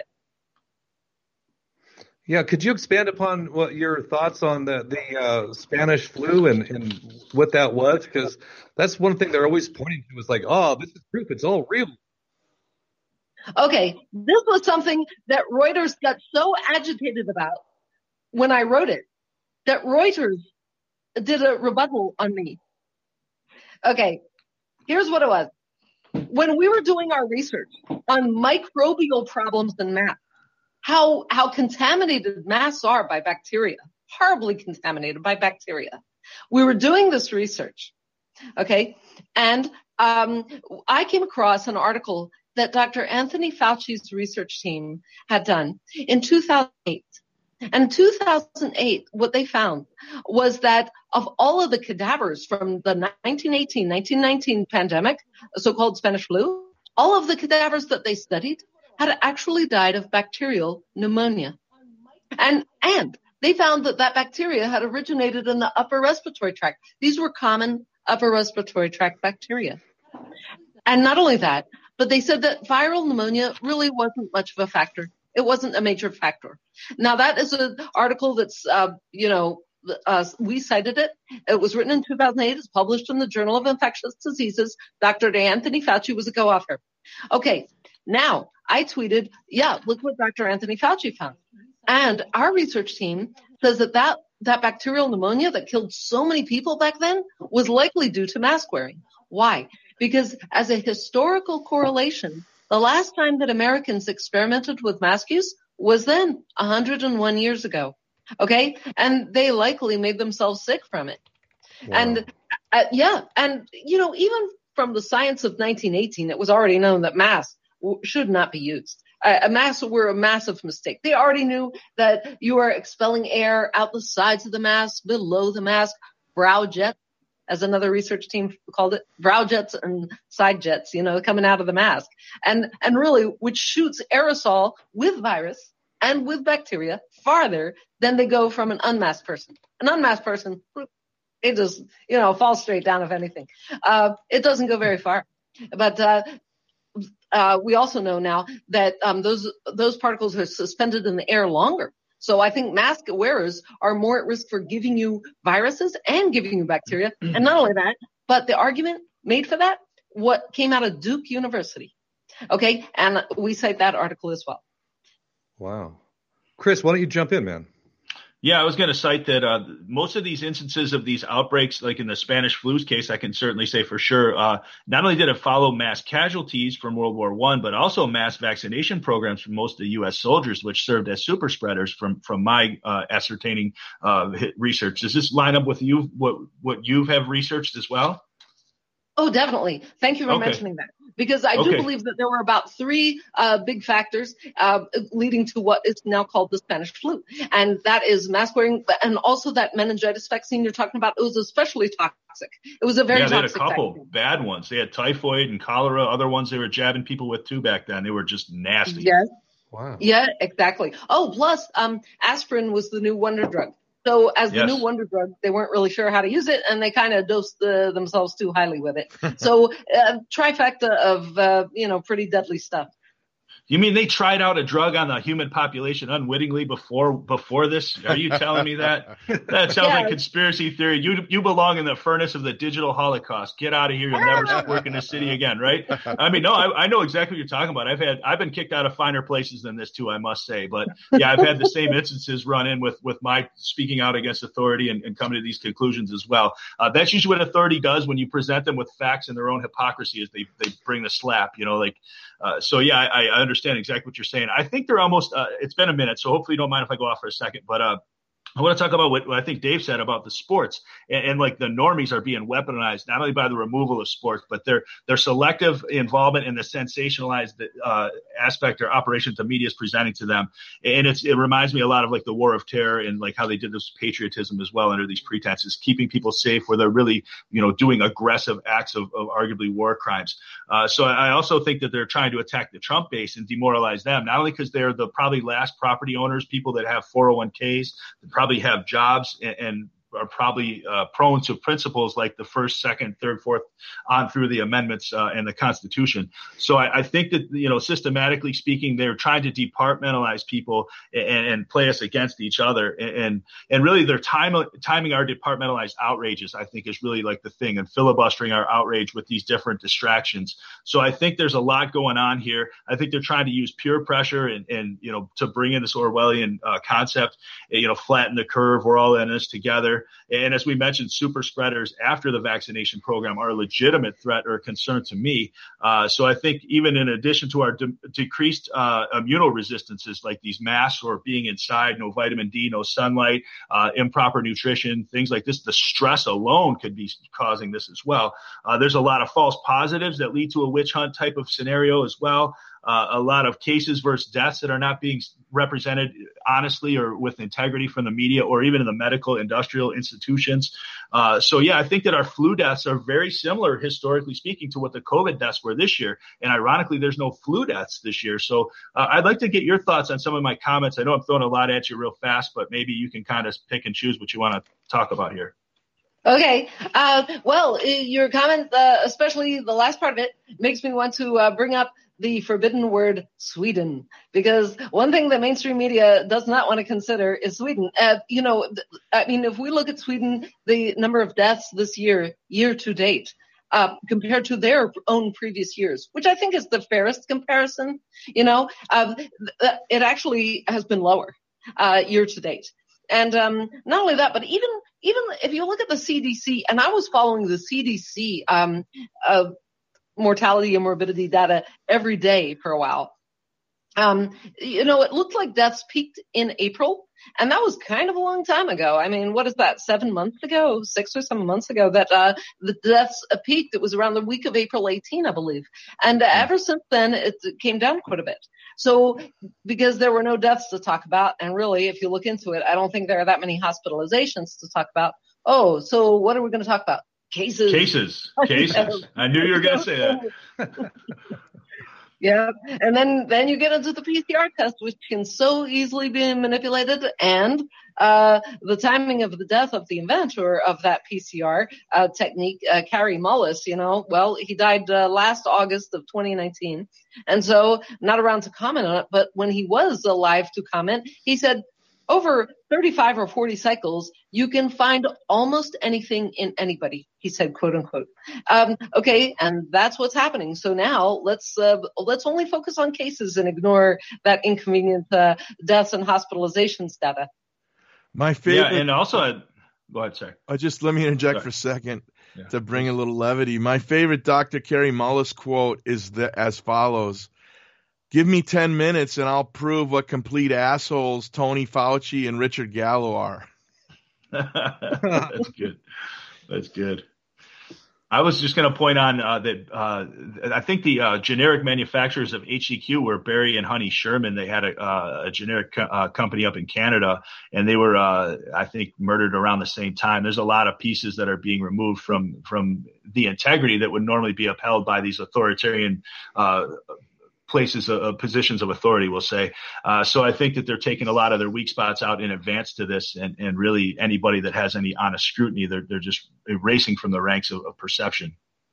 Yeah, could you expand upon what your thoughts on the Spanish flu and what that was? Because that's one thing they're always pointing to is like, oh, this is proof. It's all real. Okay, this was something that Reuters got so agitated about when I wrote it that Reuters did a rebuttal on me. Okay, here's what it was. When we were doing our research on microbial problems in masks, how contaminated masks are by bacteria, horribly contaminated by bacteria, we were doing this research, okay? And I came across an article that Dr. Anthony Fauci's research team had done in 2008. And in 2008, what they found was that of all of the cadavers from the 1919 pandemic, so-called Spanish flu, all of the cadavers that they studied had actually died of bacterial pneumonia. And they found that bacteria had originated in the upper respiratory tract. These were common upper respiratory tract bacteria. And not only that, but they said that viral pneumonia really wasn't much of a factor. It wasn't a major factor. Now, that is an article that's, we cited it. It was written in 2008. It's published in the Journal of Infectious Diseases. Dr. Anthony Fauci was a co-author. Okay, now I tweeted, look what Dr. Anthony Fauci found. And our research team says that bacterial pneumonia that killed so many people back then was likely due to mask wearing. Why? Because as a historical correlation, the last time that Americans experimented with mask use was then 101 years ago. Okay. And they likely made themselves sick from it. Wow. And, even from the science of 1918, it was already known that masks should not be used. Masks were a massive mistake. They already knew that you are expelling air out the sides of the mask, below the mask, brow jets, as another research team called it, brow jets and side jets, coming out of the mask. And really, which shoots aerosol with virus and with bacteria farther than they go from an unmasked person. An unmasked person, it just, falls straight down, if anything. It doesn't go very far. But we also know now that those particles are suspended in the air longer. So I think mask wearers are more at risk for giving you viruses and giving you bacteria. And not only that, but the argument made for that, what came out of Duke University. Okay. And we cite that article as well. Wow. Chris, why don't you jump in, man? Yeah, I was going to cite that most of these instances of these outbreaks, like in the Spanish flu's case, I can certainly say for sure, not only did it follow mass casualties from World War I, but also mass vaccination programs from most of the U.S. soldiers, which served as super spreaders from my ascertaining research. Does this line up with you, what you have researched as well? Oh, definitely. Thank you for mentioning that. Because I do believe that there were about three big factors leading to what is now called the Spanish flu. And that is mask wearing and also that meningitis vaccine you're talking about. It was especially toxic. It was a very toxic vaccine. They had a couple bad ones. They had typhoid and cholera, other ones they were jabbing people with too back then. They were just nasty. Yes. Wow. Yeah, exactly. Oh, plus aspirin was the new wonder drug. So as the new wonder drug, they weren't really sure how to use it, and they kind of dosed themselves too highly with it. So trifecta of, pretty deadly stuff. You mean they tried out a drug on the human population unwittingly before this? Are you telling me that? That sounds like conspiracy theory. You belong in the furnace of the digital Holocaust. Get out of here. You'll never work in this city again, right? I mean, no, I know exactly what you're talking about. I've been kicked out of finer places than this too, I must say. But yeah, I've had the same instances run in with my speaking out against authority and coming to these conclusions as well. That's usually what authority does when you present them with facts and their own hypocrisy is they bring the slap, so yeah, I understand exactly what you're saying. I think they're almost, it's been a minute, so hopefully you don't mind if I go off for a second, but I want to talk about what I think Dave said about the sports and like the normies are being weaponized, not only by the removal of sports, but their selective involvement in the sensationalized aspect or operation the media is presenting to them. And it reminds me a lot of like the War of Terror and like how they did this patriotism as well under these pretenses, keeping people safe where they're really, doing aggressive acts of arguably war crimes. So I also think that they're trying to attack the Trump base and demoralize them, not only because they're the probably last property owners, people that have 401ks, that probably have jobs and probably prone to principles like the first, second, third, fourth, on through the amendments and the Constitution. So I think that, systematically speaking, they're trying to departmentalize people and play us against each other. And really they're timing our departmentalized outrages, I think, is really like the thing, and filibustering our outrage with these different distractions. So I think there's a lot going on here. I think they're trying to use peer pressure and to bring in this Orwellian concept, flatten the curve. We're all in this together. And as we mentioned, super spreaders after the vaccination program are a legitimate threat or concern to me. So I think even in addition to our decreased immunoresistances, like these masks or being inside, no vitamin D, no sunlight, improper nutrition, things like this, the stress alone could be causing this as well. There's a lot of false positives that lead to a witch hunt type of scenario as well. A lot of cases versus deaths that are not being represented honestly or with integrity from the media or even in the medical industrial institutions. I think that our flu deaths are very similar, historically speaking, to what the COVID deaths were this year. And ironically, there's no flu deaths this year. So I'd like to get your thoughts on some of my comments. I know I'm throwing a lot at you real fast, but maybe you can kind of pick and choose what you want to talk about here. Okay. Your comment, especially the last part of it, makes me want to bring up the forbidden word Sweden, because one thing that mainstream media does not want to consider is Sweden. If we look at Sweden, the number of deaths this year to date, compared to their own previous years, which I think is the fairest comparison, it actually has been lower, year to date. And, not only that, but even if you look at the CDC, and I was following the CDC, mortality and morbidity data every day for a while. It looked like deaths peaked in April, and that was kind of a long time ago. I mean, what is that, 7 months ago, 6 or 7 months ago that the deaths peaked? It was around the week of April 18, I believe. And ever since then, it came down quite a bit. So because there were no deaths to talk about, and really, if you look into it, I don't think there are that many hospitalizations to talk about. Oh, so what are we going to talk about? Cases. I knew you were going to say that. Yeah. And then you get into the PCR test, which can so easily be manipulated. And the timing of the death of the inventor of that PCR technique, Kary Mullis, he died last August of 2019. And so not around to comment on it, but when he was alive to comment, he said, over 35 or 40 cycles, you can find almost anything in anybody, he said, quote unquote. Okay. And that's what's happening. So now let's only focus on cases and ignore that inconvenient, deaths and hospitalizations data. My favorite. Yeah. And also, go ahead, sir. Just let me interject for a second to bring a little levity. My favorite Dr. Kary Mullis quote is as follows. Give me 10 minutes and I'll prove what complete assholes Tony Fauci and Richard Gallo are. That's good. I was just going to point on that I think the generic manufacturers of HCQ were Barry and Honey Sherman. They had a generic company up in Canada, and they were, I think, murdered around the same time. There's a lot of pieces that are being removed from the integrity that would normally be upheld by these authoritarian positions of authority, we'll say. So I think that they're taking a lot of their weak spots out in advance to this, and really anybody that has any honest scrutiny, they're just erasing from the ranks of perception.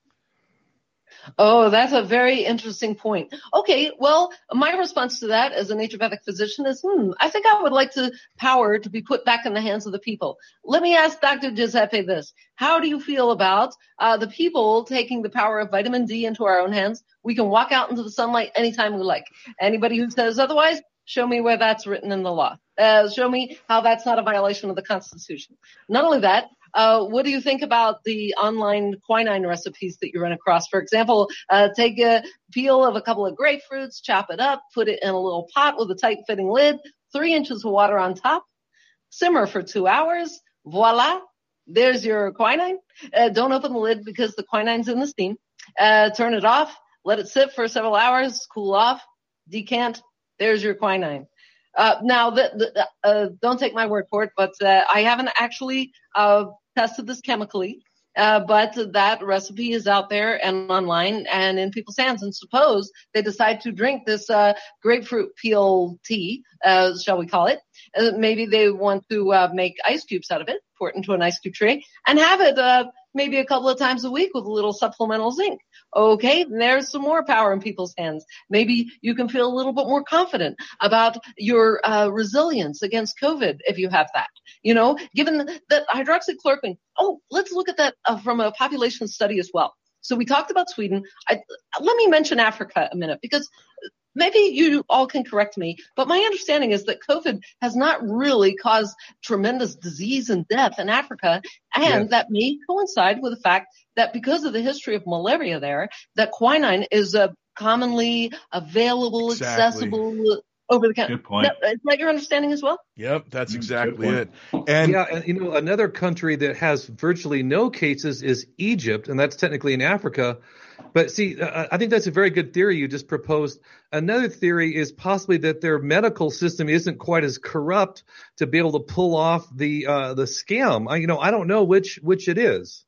Oh, that's a very interesting point. Okay, well, my response to that as a naturopathic physician is, I think I would like power to be put back in the hands of the people. Let me ask Dr. Giuseppe this. How do you feel about the people taking the power of vitamin D into our own hands? We can walk out into the sunlight anytime we like. Anybody who says otherwise, show me where that's written in the law. Show me how that's not a violation of the Constitution. Not only that, what do you think about the online quinine recipes that you run across? For example, take a peel of a couple of grapefruits, chop it up, put it in a little pot with a tight-fitting lid, 3 inches of water on top, simmer for 2 hours. Voila, there's your quinine. Don't open the lid because the quinine's in the steam. Turn it off, let it sit for several hours, cool off, decant. There's your quinine. Now, don't take my word for it, but I haven't actually tested this chemically, but that recipe is out there and online and in people's hands. And suppose they decide to drink this grapefruit peel tea, shall we call it, Maybe they want to make ice cubes out of it, pour it into an ice cube tray, and have it maybe a couple of times a week with a little supplemental zinc. Okay, there's some more power in people's hands. Maybe you can feel a little bit more confident about your resilience against COVID if you have that. Given that hydroxychloroquine, let's look at that from a population study as well. So we talked about Sweden. Let me mention Africa a minute, because maybe you all can correct me, but my understanding is that COVID has not really caused tremendous disease and death in Africa, and that may coincide with the fact that because of the history of malaria there, that quinine is a commonly available, accessible, over the counter. Good point. Is that your understanding as well? Yep, that's exactly it. And another country that has virtually no cases is Egypt, and that's technically in Africa. But see, I think that's a very good theory you just proposed. Another theory is possibly that their medical system isn't quite as corrupt to be able to pull off the scam. I don't know which it is.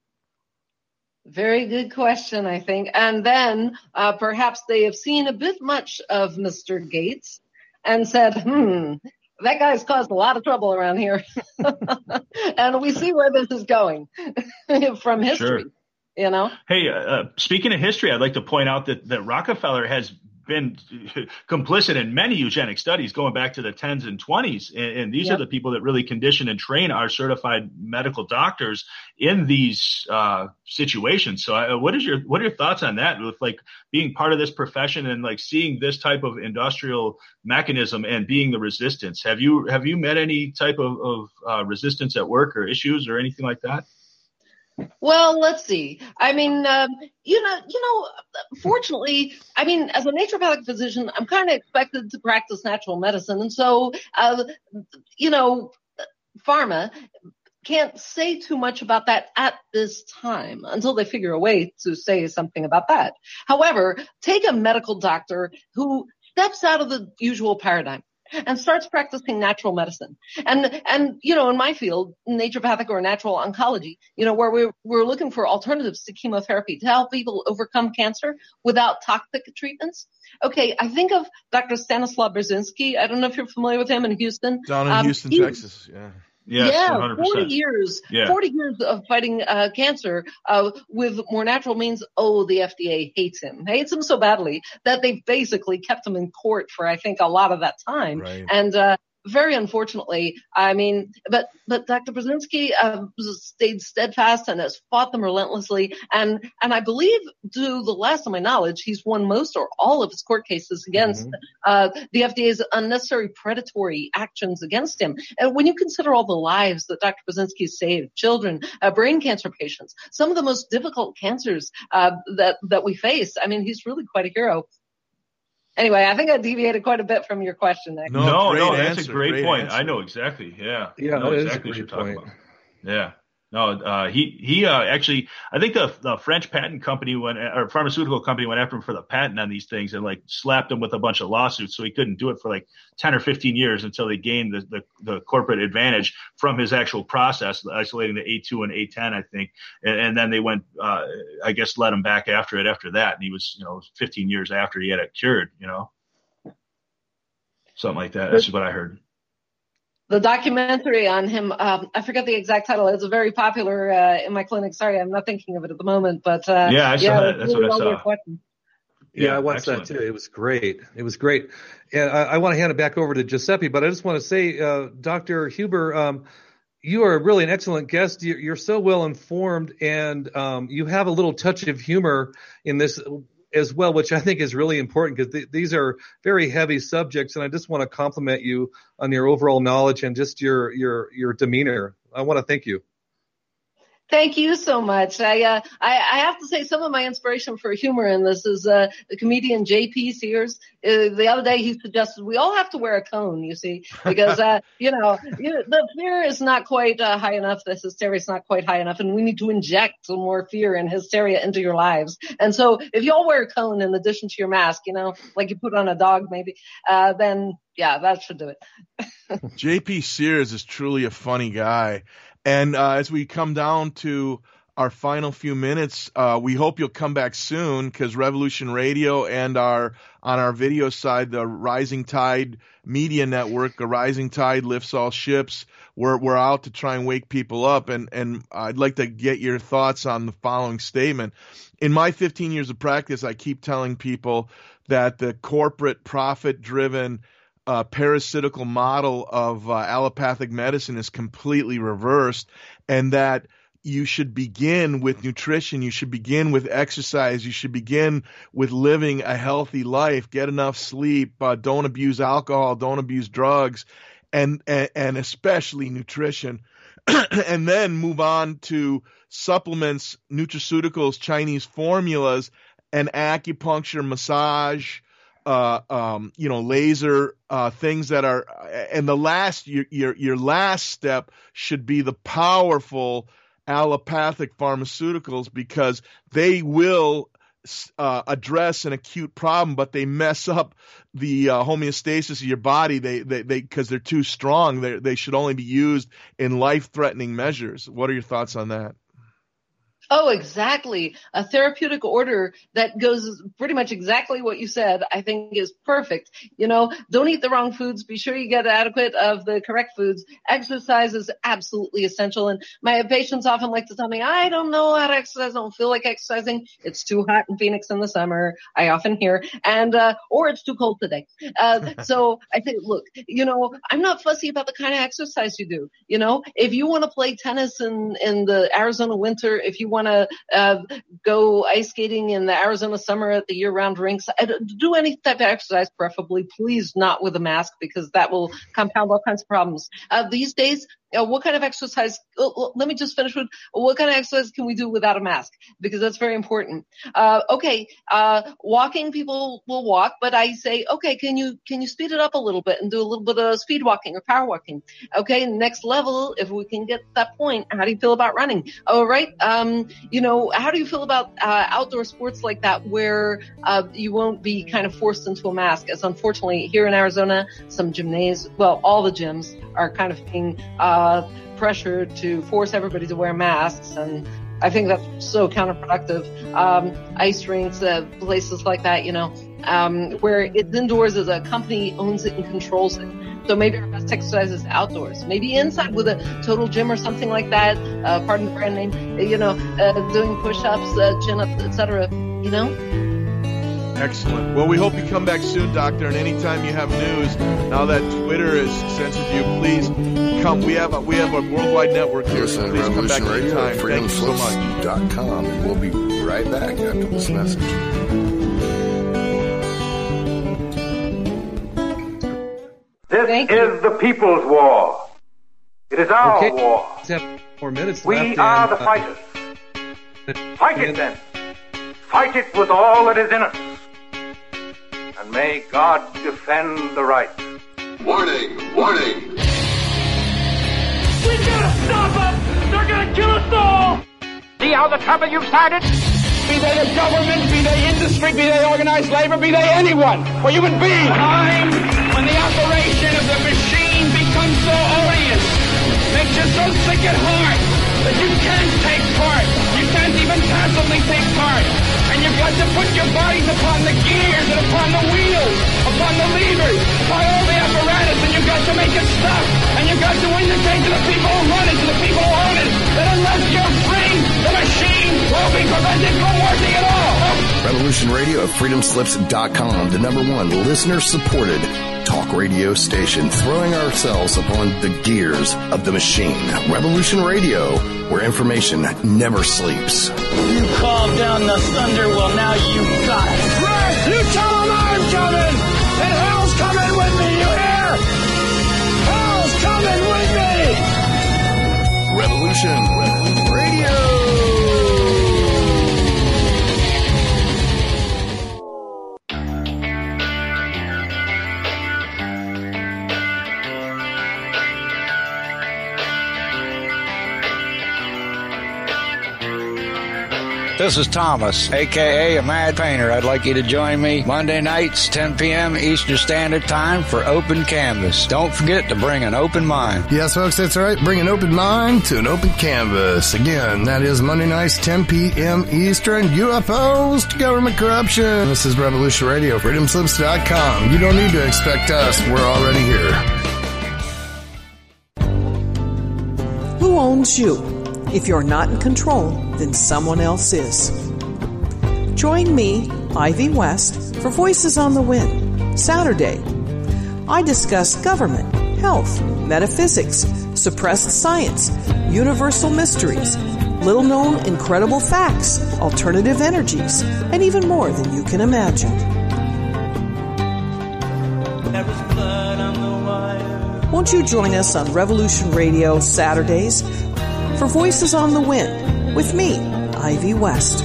Very good question, I think. And then perhaps they have seen a bit much of Mr. Gates and said, that guy's caused a lot of trouble around here. And we see where this is going from history. Sure. Hey, speaking of history, I'd like to point out that Rockefeller has been complicit in many eugenic studies going back to the 10s and 20s. And these are the people that really condition and train our certified medical doctors in these situations. So what are your thoughts on that, with like being part of this profession and like seeing this type of industrial mechanism and being the resistance? Have you met any type of resistance at work or issues or anything like that? Well, let's see. I mean, fortunately, as a naturopathic physician, I'm kind of expected to practice natural medicine. And so, pharma can't say too much about that at this time until they figure a way to say something about that. However, take a medical doctor who steps out of the usual paradigm and starts practicing natural medicine. And in my field, naturopathic or natural oncology, where we're looking for alternatives to chemotherapy to help people overcome cancer without toxic treatments. Okay, I think of Dr. Stanislav Brzezinski. I don't know if you're familiar with him in Houston. Down in Houston, Texas, yeah. Yes, yeah, 100%. 40 years of fighting cancer with more natural means. Oh, the FDA hates him so badly that they've basically kept him in court for, I think, a lot of that time. Right. And very unfortunately, but Dr. Brzezinski stayed steadfast and has fought them relentlessly. And I believe, to the last of my knowledge, he's won most or all of his court cases against the FDA's unnecessary predatory actions against him. And when you consider all the lives that Dr. Brzezinski saved, children, brain cancer patients, some of the most difficult cancers that we face, he's really quite a hero. Anyway, I think I deviated quite a bit from your question there. No, that's a great point. Answer. I know exactly. Yeah. Yeah, know exactly what you're talking about. Yeah. No, he actually, I think the French patent company or pharmaceutical company went after him for the patent on these things and like slapped him with a bunch of lawsuits. So he couldn't do it for like 10 or 15 years until they gained the corporate advantage from his actual process, isolating the A2 and A10, I think. And then they went, I guess, let him back after that. And he was, 15 years after he had it cured, something like that. That's what I heard. The documentary on him, I forget the exact title. It's very popular in my clinic. Sorry, I'm not thinking of it at the moment. But I saw that. That's what I saw. Yeah, I watched that too. It was great. And I want to hand it back over to Giuseppe, but I just want to say, Dr. Huber, you are really an excellent guest. You're so well informed, and you have a little touch of humor in this as well, which I think is really important because these are very heavy subjects, and I just want to compliment you on your overall knowledge and just your demeanor. I want to thank you. Thank you so much. I have to say some of my inspiration for humor in this is the comedian J.P. Sears. The other day he suggested we all have to wear a cone, you see, because, the fear is not quite high enough. The hysteria is not quite high enough. And we need to inject some more fear and hysteria into your lives. And so if you all wear a cone in addition to your mask, like you put on a dog maybe, then yeah, that should do it. J.P. Sears is truly a funny guy. And as we come down to our final few minutes. We hope you'll come back soon, because Revolution Radio and on our video side, the Rising Tide Media Network, the Rising Tide Lifts All Ships, we're out to try and wake people up. And I'd like to get your thoughts on the following statement. In my 15 years of practice, I keep telling people that the corporate profit-driven parasitical model of allopathic medicine is completely reversed, and that you should begin with nutrition. You should begin with exercise. You should begin with living a healthy life. Get enough sleep. Don't abuse alcohol. Don't abuse drugs, and especially nutrition. And then move on to supplements, nutraceuticals, Chinese formulas, and acupuncture, massage, laser, things that are, and the last, your last step should be the powerful allopathic pharmaceuticals, because they will address an acute problem, but they mess up the homeostasis of your body. They because they're too strong. They should only be used in life-threatening measures. What are your thoughts on that? Oh, exactly. A therapeutic order that goes pretty much exactly what you said, I think is perfect. Don't eat the wrong foods. Be sure you get adequate of the correct foods. Exercise is absolutely essential. And my patients often like to tell me, I don't know how to exercise. I don't feel like exercising. It's too hot in Phoenix in the summer. I often hear, and, or it's too cold today. So I think, look, I'm not fussy about the kind of exercise you do. If you want to play tennis in the Arizona winter, if you want to go ice skating in the Arizona summer at the year-round rinks, do any type of exercise, preferably, please not with a mask, because that will compound all kinds of problems. These days, what kind of exercise? Let me just finish with what kind of exercise can we do without a mask? Because that's very important. Walking, people will walk, but I say, okay, can you speed it up a little bit and do a little bit of speed walking or power walking? Okay, next level, if we can get to that point, how do you feel about running? All right, how do you feel about outdoor sports like that, where you won't be kind of forced into a mask? As unfortunately here in Arizona, some all the gyms are kind of being pressure to force everybody to wear masks, and I think that's so counterproductive. Ice rinks, places like that, where it's indoors, as a company owns it and controls it. So maybe our best exercise is outdoors, maybe inside with a total gym or something like that. Pardon the brand name, doing push-ups, chin-ups, etc. Excellent. Well, we hope you come back soon, Doctor. And anytime you have news, now that Twitter is censored you, please come. We have a worldwide network here, so please come back anytime. Thank you so much. FreedomSlips.com, and we'll be right back after this message. This is the people's war. It is our war. 4 minutes we left. are the fighters. Fight it then. Fight it with all that is in us. And may God defend the right. Warning! Warning! We gotta stop them! They're gonna kill us all! See how the trouble you've started? Be they the government, be they industry, be they organized labor, be they anyone, or human beings. Time when the operation of the machine becomes so odious, makes you so sick at heart that you can't take part. You can't even passively take part. And you've got to put your bodies upon the gears and upon the wheels, upon the levers, upon all the apparatus, and you've got to make it stop. And you've got to indicate to the people who run it, to the people who own it, that unless you're free, the machine will be prevented from working at all. Revolution Radio at FreedomSlips.com, the #1 listener-supported talk radio station, throwing ourselves upon the gears of the machine. Revolution Radio, where information never sleeps. You called down the thunder, well now you got it. Right! You tell them I'm coming! And hell's coming with me, you hear? Hell's coming with me! Revolution Radio! This is Thomas, a.k.a. a Mad Painter. I'd like you to join me Monday nights, 10 p.m. Eastern Standard Time for Open Canvas. Don't forget to bring an open mind. Yes, folks, that's right. Bring an open mind to an open canvas. Again, that is Monday nights, 10 p.m. Eastern. UFOs to government corruption. This is Revolution Radio, freedomslips.com. You don't need to expect us. We're already here. Who owns you? If you're not in control, then someone else is. Join me, Ivy West, for Voices on the Wind, Saturday. I discuss government, health, metaphysics, suppressed science, universal mysteries, little-known incredible facts, alternative energies, and even more than you can imagine. Won't you join us on Revolution Radio Saturdays for Voices on the Wind with me, Ivy West.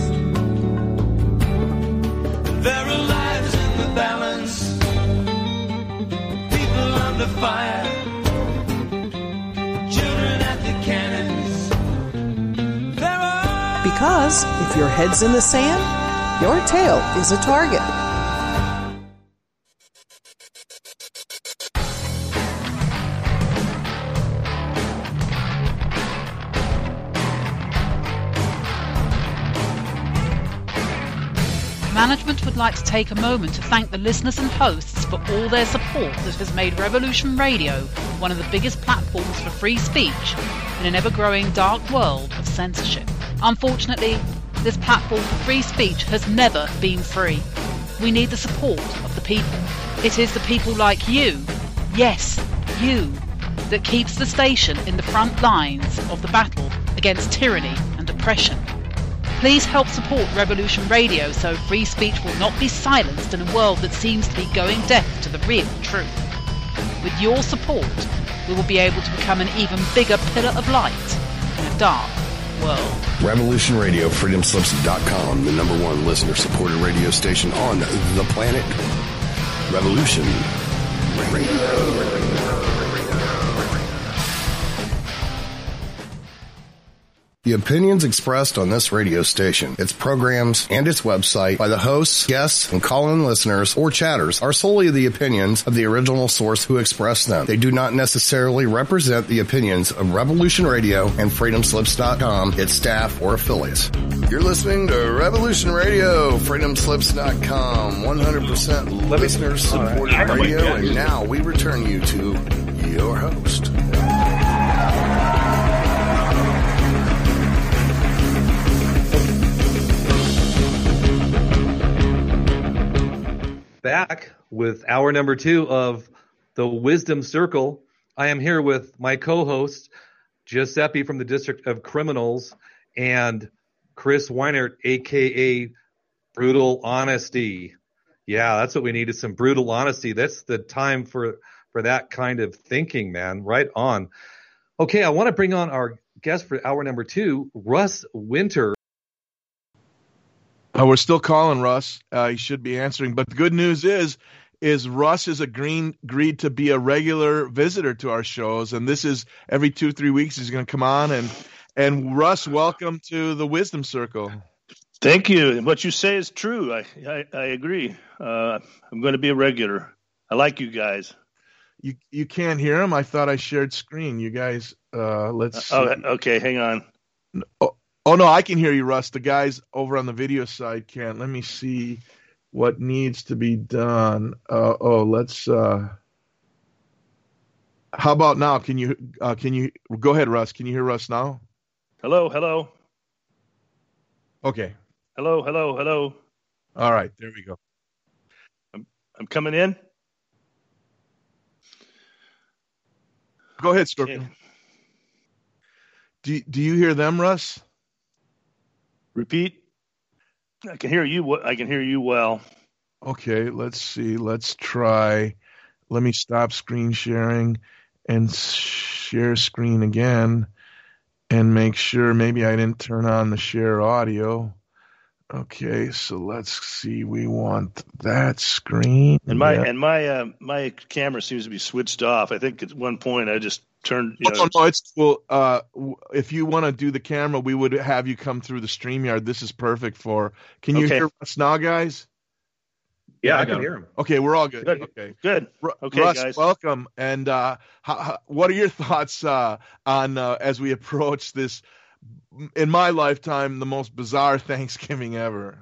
There are lives in the balance, people under fire, children at the cannons. Because if your head's in the sand, your tail is a target. Management would like to take a moment to thank the listeners and hosts for all their support that has made Revolution Radio one of the biggest platforms for free speech in an ever-growing dark world of censorship. Unfortunately, this platform for free speech has never been free. We need the support of the people. It is the people like you, yes, you, that keeps the station in the front lines of the battle against tyranny and oppression. Please help support Revolution Radio so free speech will not be silenced in a world that seems to be going deaf to the real truth. With your support, we will be able to become an even bigger pillar of light in a dark world. Revolution Radio, freedomslips.com, the #1 listener-supported radio station on the planet. Revolution Radio. The opinions expressed on this radio station, its programs, and its website by the hosts, guests, and call-in listeners or chatters are solely the opinions of the original source who expressed them. They do not necessarily represent the opinions of Revolution Radio and freedomslips.com, its staff, or affiliates. You're listening to Revolution Radio, freedomslips.com, 100% listener-supported radio, and now we return you to your host. Back with hour number 2 of the Wisdom Circle. I am here with my co-host, Giuseppe from the District of Criminals, and Chris Weinert, a.k.a. Brutal Honesty. Yeah, that's what we need, is some brutal honesty. That's the time for that kind of thinking, man. Right on. Okay, I want to bring on our guest for hour number 2, Russ Winter. We're still calling Russ. He should be answering. But the good news is Russ has agreed to be a regular visitor to our shows. And this is every 2-3 weeks he's going to come on. And Russ, welcome to the Wisdom Circle. Thank you. What you say is true. I agree. I'm going to be a regular. I like you guys. You can't hear him? I thought I shared screen. You guys, let's see. Okay, hang on. Oh, no, I can hear you, Russ. The guys over on the video side can't. Let me see what needs to be done. Let's how about now? Can you go ahead, Russ? Can you hear Russ now? Hello. Okay. Hello. All right, there we go. I'm coming in. Go ahead, Scorpion. Do you hear them, Russ? Repeat. I can hear you. I can hear you well. Okay, let's see. Let's try. Let me stop screen sharing and share screen again and make sure maybe I didn't turn on the share audio. Okay, so let's see. We want that screen. And my camera seems to be switched off. I think at one point I just turned. No, it's cool. If you want to do the camera, we would have you come through the StreamYard. This is perfect for. Can you hear us now, guys? Yeah, I can hear him. Okay, we're all good. Okay, good. Okay, Russ, guys, welcome. And what are your thoughts on as we approach this? In my lifetime, the most bizarre Thanksgiving ever.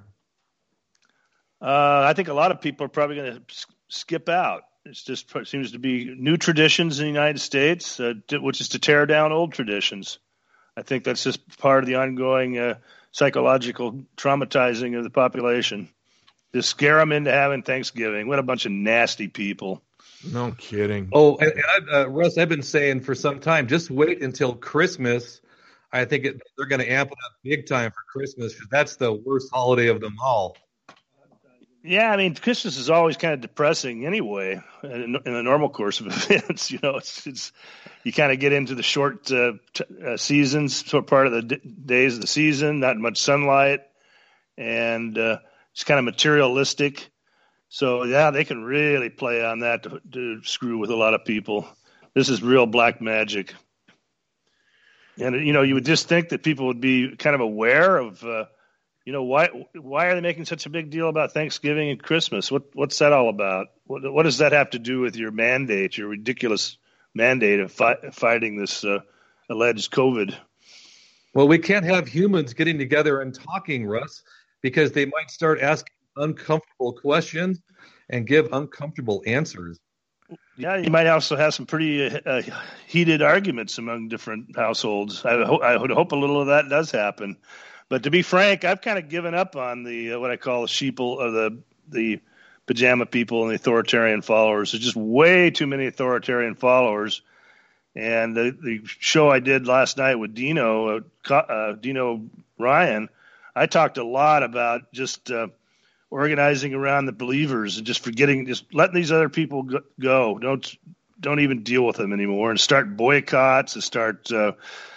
I think a lot of people are probably going to skip out. It just seems to be new traditions in the United States, which is to tear down old traditions. I think that's just part of the ongoing psychological traumatizing of the population. Just scare them into having Thanksgiving. What a bunch of nasty people. No kidding. Oh, and Russ, I've been saying for some time, just wait until Christmas. I think they're going to amp it up big time for Christmas because that's the worst holiday of them all. Yeah, I mean, Christmas is always kind of depressing anyway in the normal course of events. It's you kind of get into the short seasons, sort of part of the days of the season, not much sunlight, and it's kind of materialistic. So, yeah, they can really play on that to screw with a lot of people. This is real black magic. And, you would just think that people would be kind of aware of, why are they making such a big deal about Thanksgiving and Christmas? What's that all about? What does that have to do with your mandate, your ridiculous mandate of fighting this alleged COVID? Well, we can't have humans getting together and talking, Russ, because they might start asking uncomfortable questions and give uncomfortable answers. Yeah, you might also have some pretty heated arguments among different households. I would hope a little of that does happen. But to be frank, I've kind of given up on the what I call the sheeple or the pajama people and the authoritarian followers. There's just way too many authoritarian followers. And the show I did last night with Dino Ryan, I talked a lot about just organizing around the believers and just letting these other people go. Don't even deal with them anymore and start boycotts and start, for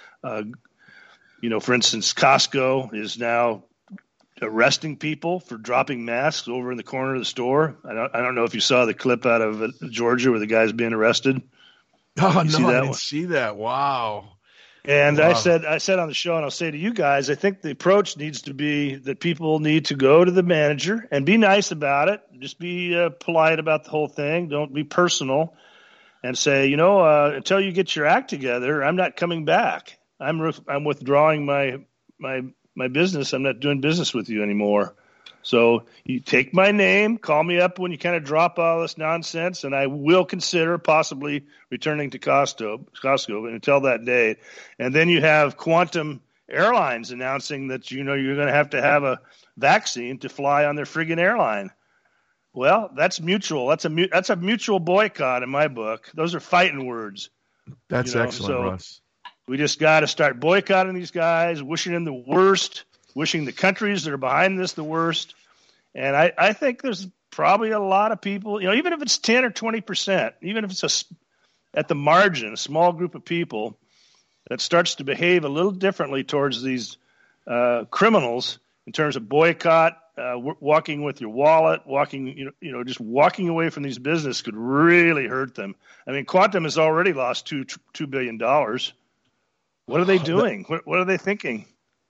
instance, Costco is now arresting people for dropping masks over in the corner of the store. I don't know if you saw the clip out of Georgia where the guy's being arrested. Oh, no, I didn't see that. Wow. And wow. I said on the show, and I'll say to you guys, I think the approach needs to be that people need to go to the manager and be nice about it. Just be polite about the whole thing. Don't be personal and say, until you get your act together, I'm not coming back. I'm withdrawing my business. I'm not doing business with you anymore. So you take my name, call me up when you kind of drop all this nonsense, and I will consider possibly returning to Costco until that day. And then you have Quantum Airlines announcing that you're going to have a vaccine to fly on their friggin' airline. Well, that's mutual. That's a mutual boycott in my book. Those are fighting words. That's excellent, Russ. We just got to start boycotting these guys, wishing them the worst. Wishing the countries that are behind this the worst. And I think there's probably a lot of people, even if it's 10 or 20%, even if it's at the margin, a small group of people that starts to behave a little differently towards these criminals in terms of boycott, walking with your wallet, just walking away from these businesses could really hurt them. I mean, Quantum has already lost $2 billion. What are they doing? What are they thinking?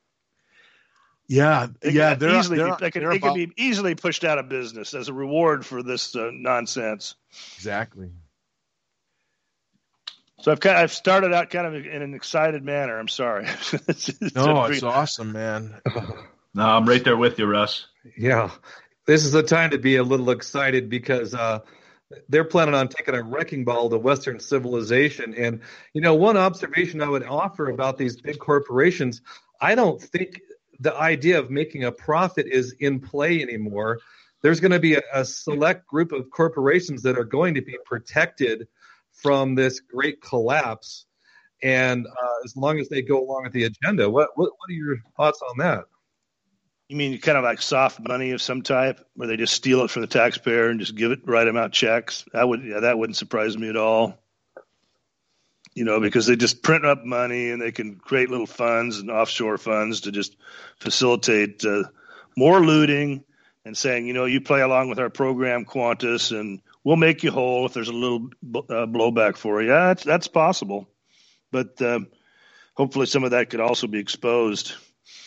Yeah, they could be easily pushed out of business as a reward for this nonsense. Exactly. So I've started out kind of in an excited manner. I'm sorry. It's awesome, man. No, I'm right there with you, Russ. Yeah, this is the time to be a little excited because they're planning on taking a wrecking ball to Western civilization. And one observation I would offer about these big corporations, I don't think the idea of making a profit is in play anymore. There's going to be a select group of corporations that are going to be protected from this great collapse. And as long as they go along with the agenda, what are your thoughts on that? You mean kind of like soft money of some type where they just steal it from the taxpayer and just write them out checks? That wouldn't surprise me at all. Because they just print up money and they can create little funds and offshore funds to just facilitate more looting and saying, you play along with our program, Qantas, and we'll make you whole if there's a little blowback for you. Yeah, that's possible. But hopefully some of that could also be exposed.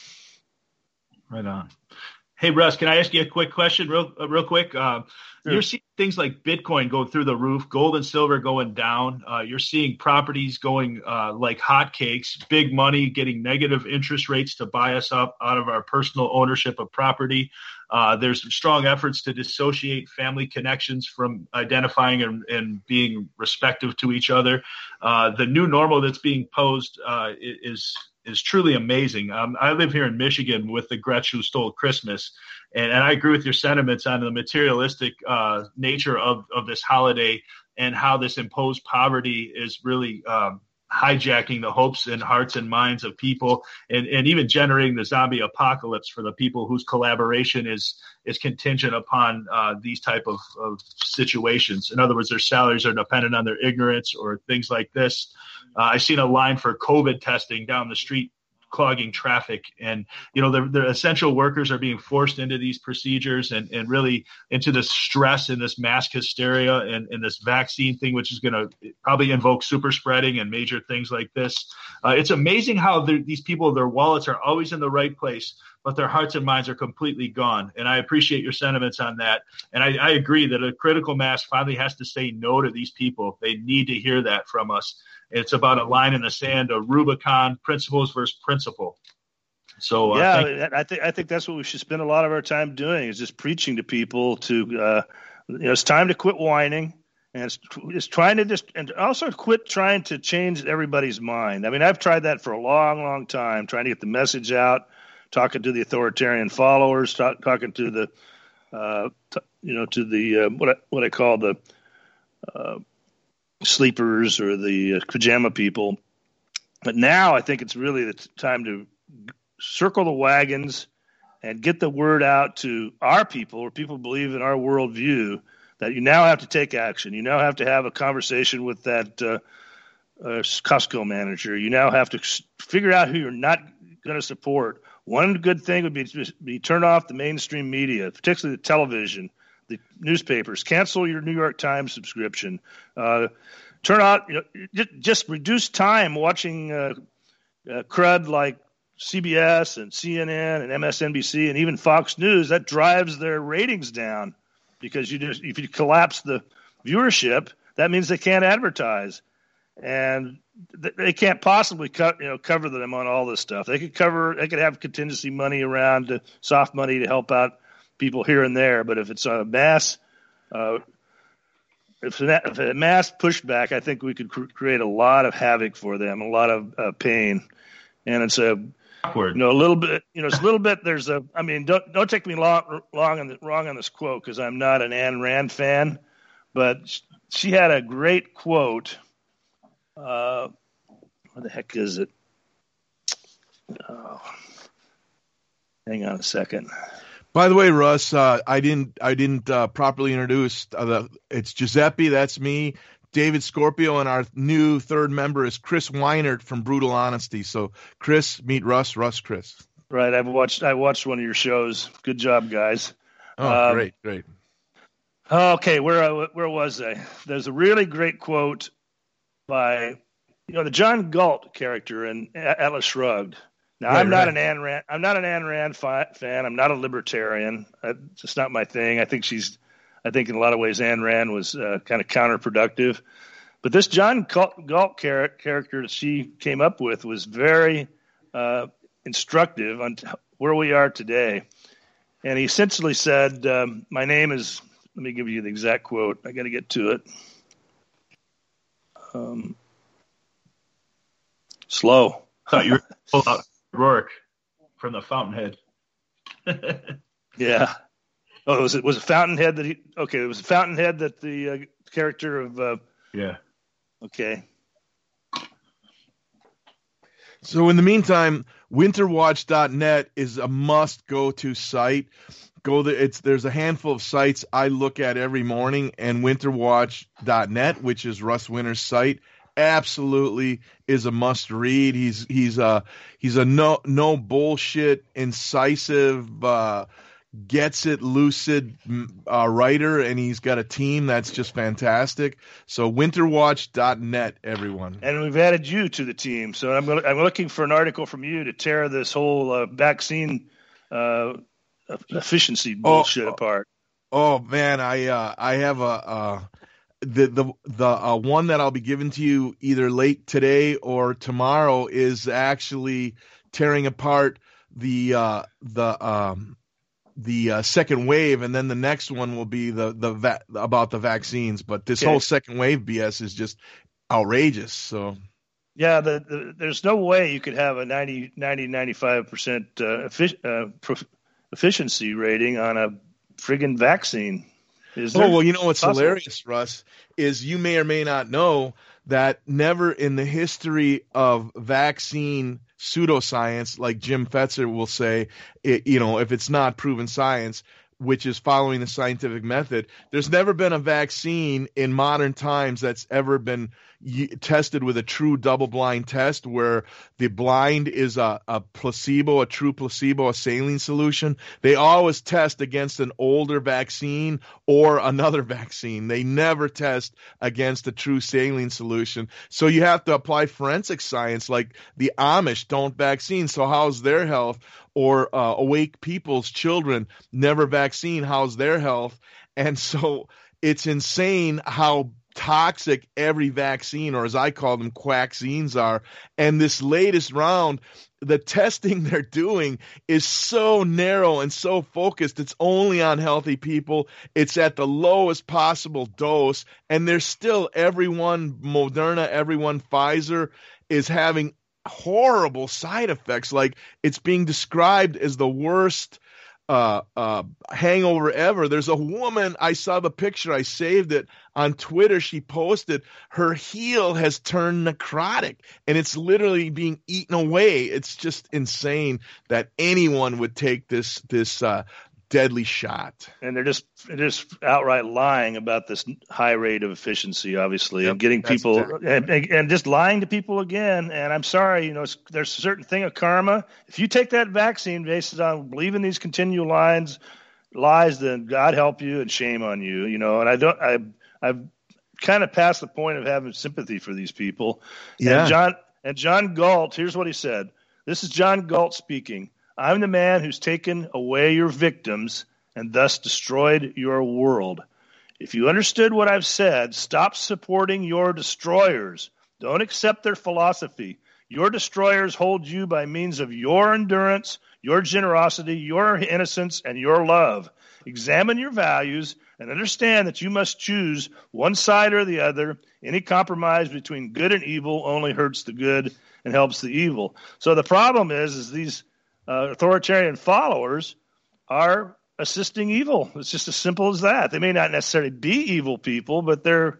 Right on. Hey, Russ, can I ask you a quick question real quick? Sure. You're seeing things like Bitcoin go through the roof, gold and silver going down. You're seeing properties going like hotcakes, big money getting negative interest rates to buy us up out of our personal ownership of property. There's strong efforts to dissociate family connections from identifying and being respective to each other. The new normal that's being posed is truly amazing. I live here in Michigan with the Gretsch who stole Christmas, and I agree with your sentiments on the materialistic nature of this holiday and how this imposed poverty is really hijacking the hopes and hearts and minds of people and even generating the zombie apocalypse for the people whose collaboration is contingent upon these type of situations. In other words, their salaries are dependent on their ignorance or things like this. I've seen a line for COVID testing down the street clogging traffic, and the essential workers are being forced into these procedures and really into this stress and this mask hysteria and this vaccine thing, which is going to probably invoke super spreading and major things like this. It's amazing how these people, their wallets are always in the right place, but their hearts and minds are completely gone. And I appreciate your sentiments on that. And I agree that a critical mass finally has to say no to these people. They need to hear that from us. It's about a line in the sand, a Rubicon, principles versus principle. So I think that's what we should spend a lot of our time doing, is just preaching to people to it's time to quit whining, and it's trying to and also quit trying to change everybody's mind. I mean, I've tried that for a long, long time, trying to get the message out, talking to the authoritarian followers, talking to the what I call the sleepers or the pajama people. But now I think it's really the time to circle the wagons and get the word out to our people, or people believe in our worldview, that you now have to take action. You now have to have a conversation with that Costco manager. You now have to figure out who you're not going to support. One good thing would be turn off the mainstream media, particularly the television, the newspapers. Cancel your New York Times subscription. Turn out, just reduce time watching crud like CBS and CNN and MSNBC and even Fox News. That drives their ratings down, because if you collapse the viewership, that means they can't advertise, and they can't possibly cover them on all this stuff. They could have contingency money around, soft money to help out people here and there, but if it's a mass pushback, I think we could create a lot of havoc for them, a lot of pain, and it's a little bit. It's a little bit. There's a. I mean, don't take me wrong on this quote, because I'm not an Ayn Rand fan, but she had a great quote. What the heck is it? Oh, hang on a second. By the way, Russ, I didn't properly introduce it's Giuseppe. That's me, David Scorpio, and our new third member is Chris Weinert from Brutal Honesty. So, Chris, meet Russ, Chris. Right. I watched one of your shows. Good job, guys. Oh, great. Okay, where was I? There's a really great quote by the John Galt character in Atlas Shrugged. Now, I'm not an Ayn Rand fan. I'm not a libertarian. It's just not my thing. I think in a lot of ways Ayn Rand was kind of counterproductive. But this John Galt character that she came up with was very instructive on where we are today. And he essentially said, my name is, let me give you the exact quote. I got to get to it. Slow. Thought you were pulled out Rourke from the Fountainhead. Yeah. Oh, was it Fountainhead that he? Okay, it was Fountainhead that the character of. Yeah. Okay. So in the meantime, winterwatch.net is a must go to site. There's a handful of sites I look at every morning, and winterwatch.net, which is Russ Winter's site, absolutely is a must read. He's a no bullshit, incisive, gets it, lucid writer, and he's got a team that's just fantastic. So winterwatch.net, everyone. And we've added you to the team. So I'm looking for an article from you to tear this whole vaccine efficiency bullshit apart. Oh man, I have the one that I'll be giving to you either late today or tomorrow is actually tearing apart the second wave, and then the next one will be about the vaccines. But this whole second wave BS is just outrageous. So yeah, there's no way you could have a 95% efficiency rating on a friggin' vaccine. Is there? Oh, well, you know what's hilarious, Russ, is you may or may not know that never in the history of vaccine pseudoscience, like Jim Fetzer will say, if it's not proven science, which is following the scientific method, there's never been a vaccine in modern times that's ever been tested with a true double-blind test where the blind is a placebo, a true placebo, a saline solution. They always test against an older vaccine or another vaccine. They never test against a true saline solution. So you have to apply forensic science, like the Amish don't vaccine. So how's their health? Or awake people's children never vaccine. How's their health? And so it's insane how toxic every vaccine, or as I call them, quaxines are. And this latest round, the testing they're doing is so narrow and so focused. It's only on healthy people. It's at the lowest possible dose. And there's still everyone, Moderna, everyone, Pfizer, is having horrible side effects. Like, it's being described as the worst hangover ever. There's a woman, I saw the picture, I saved it on Twitter. She posted her heel has turned necrotic and it's literally being eaten away. It's just insane that anyone would take this deadly shot. And they're just outright lying about this high rate of efficiency, obviously, and getting people and just lying to people again. And I'm sorry, there's a certain thing of karma. If you take that vaccine based on believing these continual lies, then God help you and shame on you. And I've kind of past the point of having sympathy for these people. Yeah. And John Galt, here's what he said. This is John Galt speaking. I'm the man who's taken away your victims and thus destroyed your world. If you understood what I've said, stop supporting your destroyers. Don't accept their philosophy. Your destroyers hold you by means of your endurance, your generosity, your innocence, and your love. Examine your values and understand that you must choose one side or the other. Any compromise between good and evil only hurts the good and helps the evil. So the problem is these authoritarian followers are assisting evil. It's just as simple as that. They may not necessarily be evil people, but they're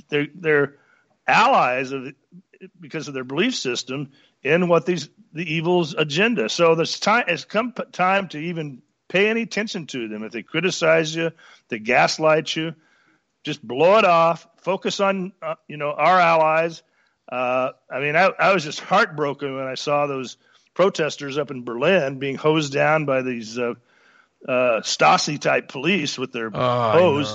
allies because of their belief system in what the evil's agenda. So it's come time to even pay any attention to them. If they criticize you, they gaslight you, just blow it off. Focus on our allies. I was just heartbroken when I saw those protesters up in Berlin being hosed down by these Stasi-type police with their hose.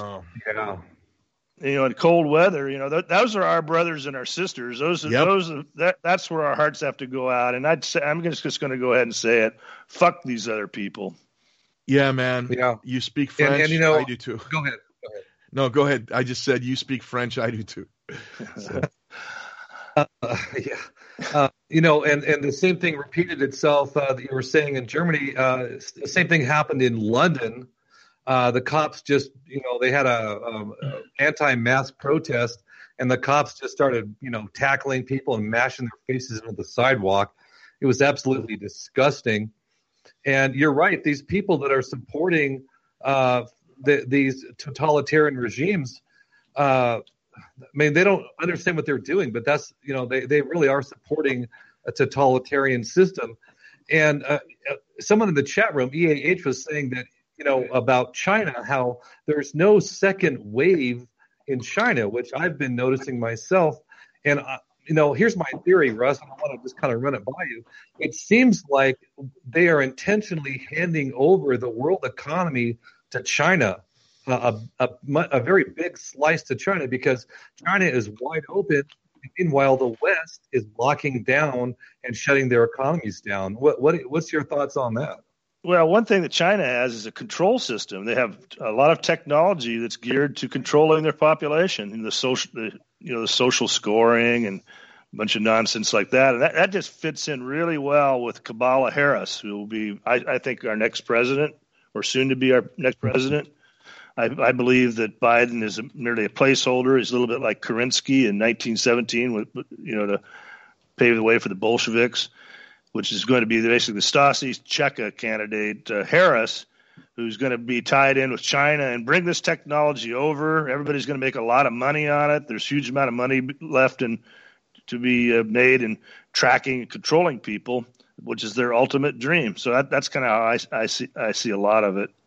In cold weather. Those are our brothers and our sisters. That's where our hearts have to go out. And I'm just going to go ahead and say it. Fuck these other people. Yeah, man. Yeah. You speak French. And I do too. Go ahead. No, go ahead. I just said you speak French. I do too. So. And the same thing repeated itself that you were saying in Germany. The same thing happened in London. The cops just, they had a anti-mask protest, and the cops just started, tackling people and mashing their faces into the sidewalk. It was absolutely disgusting. And you're right; these people that are supporting these totalitarian regimes. They don't understand what they're doing, but that's, they really are supporting a totalitarian system. And someone in the chat room, EAH, was saying that, about China, how there's no second wave in China, which I've been noticing myself. And here's my theory, Russ, and I want to just kind of run it by you. It seems like they are intentionally handing over the world economy to China, a very big slice to China, because China is wide open. Meanwhile, the West is locking down and shutting their economies down. What's your thoughts on that? Well, one thing that China has is a control system. They have a lot of technology that's geared to controlling their population, and the social scoring and a bunch of nonsense like that. And that just fits in really well with Kamala Harris, who will be, I think, our next president, or soon to be our next president. I believe that Biden is merely a placeholder. He's a little bit like Kerensky in 1917, to pave the way for the Bolsheviks, which is going to be basically the Stasi Cheka candidate, Harris, who's going to be tied in with China and bring this technology over. Everybody's going to make a lot of money on it. There's a huge amount of money left to be made in tracking and controlling people, which is their ultimate dream. So that's kind of how I see a lot of it.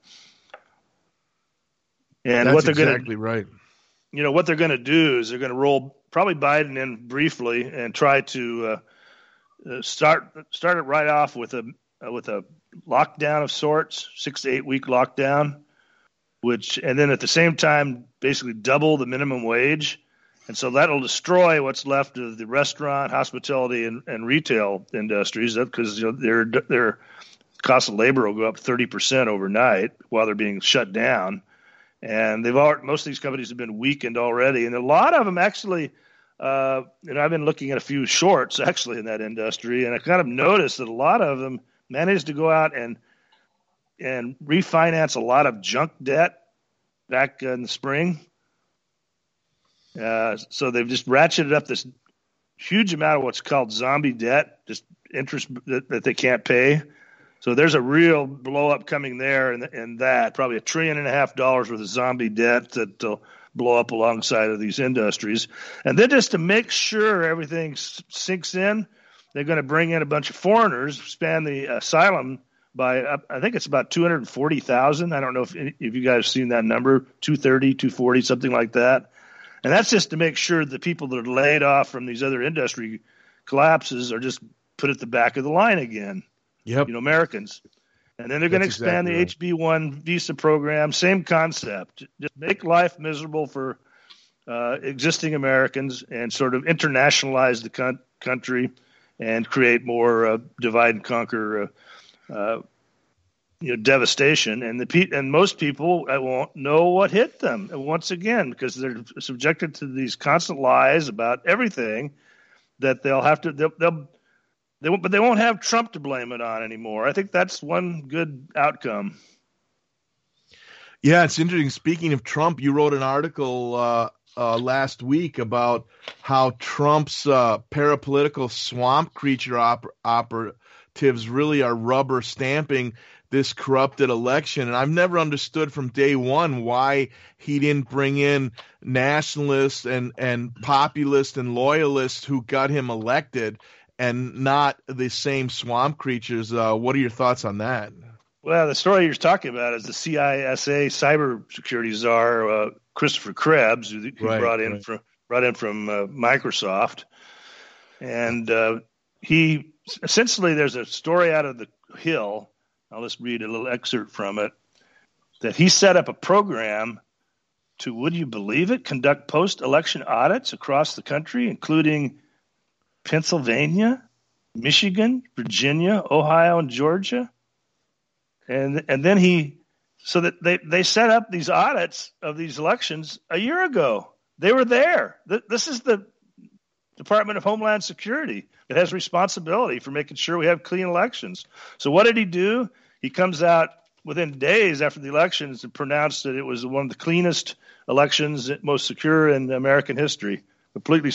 And that's what they're exactly right. What they're going to do is they're going to roll probably Biden in briefly and try to start it right off with a lockdown of sorts, 6 to 8 week lockdown, and then at the same time basically double the minimum wage, and so that'll destroy what's left of the restaurant, hospitality, and retail industries, because their cost of labor will go up 30% overnight while they're being shut down. And most of these companies have been weakened already, and a lot of them actually. I've been looking at a few shorts actually in that industry, and I kind of noticed that a lot of them managed to go out and refinance a lot of junk debt back in the spring. So they've just ratcheted up this huge amount of what's called zombie debt, just interest that they can't pay. So there's a real blow up coming there, and that probably $1.5 trillion worth of zombie debt that'll blow up alongside of these industries. And then just to make sure everything sinks in, they're going to bring in a bunch of foreigners, expand the asylum by, I think it's about 240,000. I don't know if you guys have seen that number, 230, 240, something like that. And that's just to make sure the people that are laid off from these other industry collapses are just put at the back of the line again. Yep. Americans. And then they're going to expand the HB1 visa program. Same concept. Just make life miserable for existing Americans and sort of internationalize the country and create more divide and conquer devastation. And most people won't know what hit them once again, because they're subjected to these constant lies about everything that they'll have to but they won't have Trump to blame it on anymore. I think that's one good outcome. Yeah, it's interesting. Speaking of Trump, you wrote an article last week about how Trump's parapolitical swamp creature operatives really are rubber stamping this corrupted election. And I've never understood from day one why he didn't bring in nationalists and populists and loyalists who got him elected, and not the same swamp creatures. What are your thoughts on that? Well, the story you're talking about is the CISA cybersecurity czar, Christopher Krebs, who brought in from Microsoft. And he essentially, there's a story out of the Hill. I'll just read a little excerpt from it, that he set up a program to, would you believe it, conduct post-election audits across the country, including Pennsylvania, Michigan, Virginia, Ohio, and Georgia. And then they set up these audits of these elections a year ago. They were there. This is the Department of Homeland Security that has responsibility for making sure we have clean elections. So what did he do? He comes out within days after the elections and pronounced that it was one of the cleanest elections, most secure in American history. Completely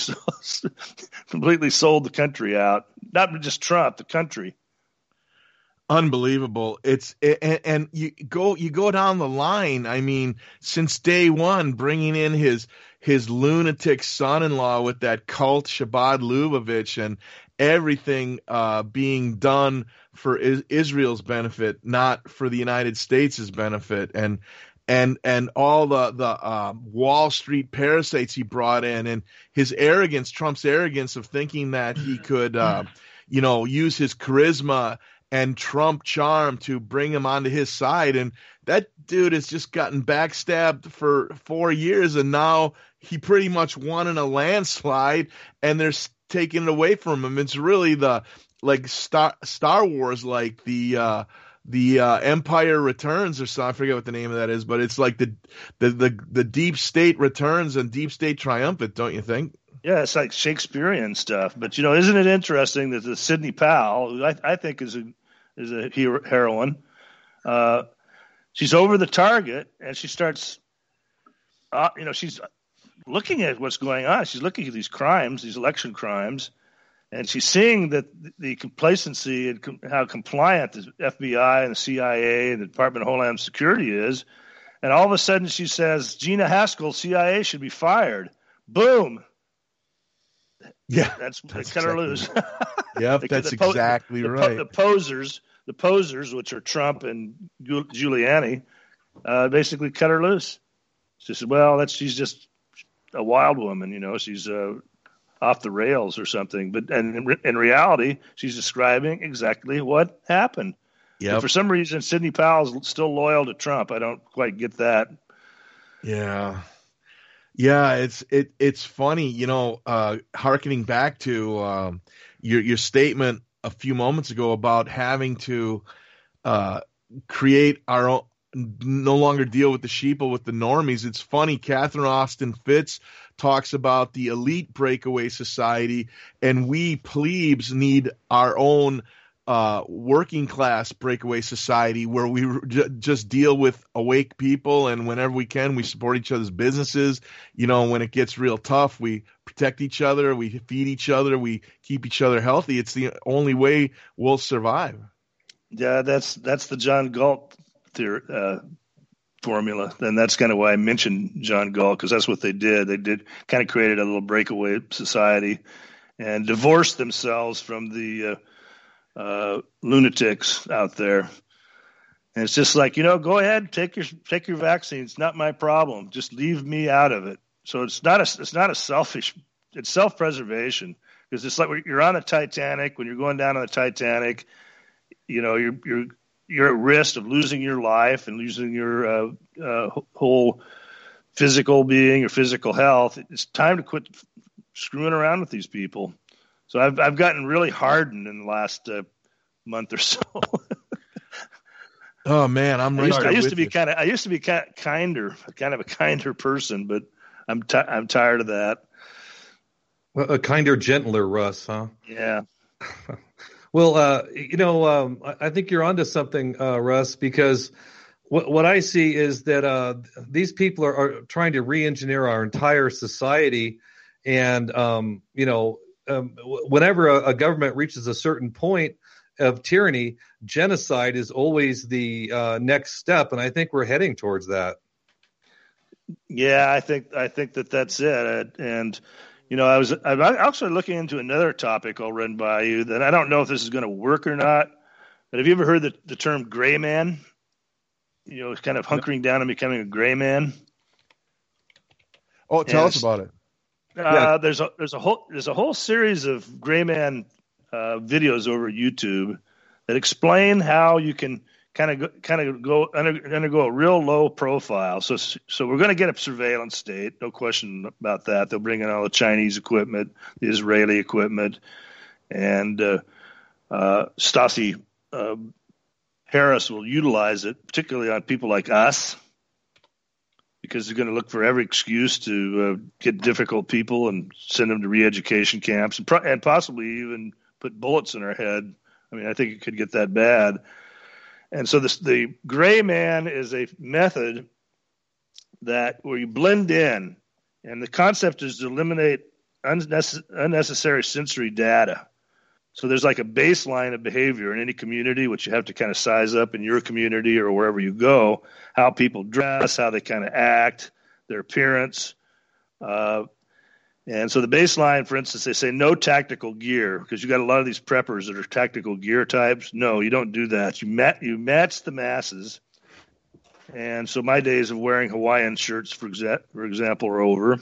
sold the country out. Not just Trump, the country. Unbelievable. And you go down the line. I mean, since day one, bringing in his lunatic son-in-law with that cult Shabbat Lubavitch, and everything being done for Israel's benefit, not for the United States' benefit. And and all the Wall Street parasites he brought in, and his arrogance, Trump's arrogance of thinking that he could, use his charisma and Trump charm to bring him onto his side. And that dude has just gotten backstabbed for 4 years, and now he pretty much won in a landslide, and they're taking it away from him. It's really Star Wars, like the Empire Returns or something. I forget what the name of that is, but it's like the deep state returns and deep state triumphant, don't you think? Yeah, it's like Shakespearean stuff. But isn't it interesting that the Sidney Powell, who I think is a heroine, she's over the target, and she starts, she's looking at what's going on. She's looking at these crimes, these election crimes, and she's seeing that the complacency and how compliant the FBI and the CIA and the Department of Homeland Security is. And all of a sudden she says, Gina Haspel, CIA should be fired. Boom. Yeah. They cut her loose. Yep, that's exactly right. The posers, which are Trump and Giuliani, basically cut her loose. She said, well, she's just a wild woman, she's off the rails or something. But in reality, she's describing exactly what happened. Yeah. For some reason, Sidney Powell's still loyal to Trump. I don't quite get that. Yeah. It's funny, hearkening back to your statement a few moments ago about having to create our own, no longer deal with the sheeple, with the normies. It's funny. Catherine Austin Fitts talks about the elite breakaway society, and we plebes need our own working class breakaway society where we just deal with awake people, and whenever we can, we support each other's businesses. When it gets real tough, we protect each other, we feed each other, we keep each other healthy. It's the only way we'll survive. Yeah, that's the John Galt formula, and that's kind of why I mentioned John Galt, because that's what they did. They did kind of created a little breakaway society and divorced themselves from the lunatics out there. And it's just like, go ahead, take your vaccine. It's not my problem. Just leave me out of it. So it's not a selfish. It's self-preservation, because it's like you're on a Titanic. When you're going down on the Titanic, you're at risk of losing your life and losing your whole physical being, your physical health. It's time to quit screwing around with these people. So I've gotten really hardened in the last month or so. Oh man, I used to be kind of a kinder person, but I'm tired of that. Well, a kinder, gentler Russ, huh? Yeah. Well, I think you're onto something, Russ, because what I see is that these people are trying to re-engineer our entire society, and whenever a government reaches a certain point of tyranny, genocide is always the next step, and I think we're heading towards that. Yeah, I think that's it, and. I'm actually looking into another topic I'll run by you that I don't know if this is going to work or not. But have you ever heard the term gray man? Kind of hunkering down and becoming a gray man. Oh, tell us about it. There's a whole series of gray man videos over YouTube that explain how you can kind of go undergo a real low profile. So we're going to get a surveillance state, no question about that. They'll bring in all the Chinese equipment, the Israeli equipment, and Stacey Harris will utilize it, particularly on people like us, because they're going to look for every excuse to get difficult people and send them to re-education camps and possibly even put bullets in our head. I mean, I think it could get that bad. And so the gray man is a method where you blend in, and the concept is to eliminate unnecessary sensory data. So there's like a baseline of behavior in any community, which you have to kind of size up in your community or wherever you go, how people dress, how they kind of act, their appearance. And so the baseline, for instance, they say no tactical gear, because you got a lot of these preppers that are tactical gear types. No, you don't do that. You match the masses, And so my days of wearing Hawaiian shirts, for example, are over.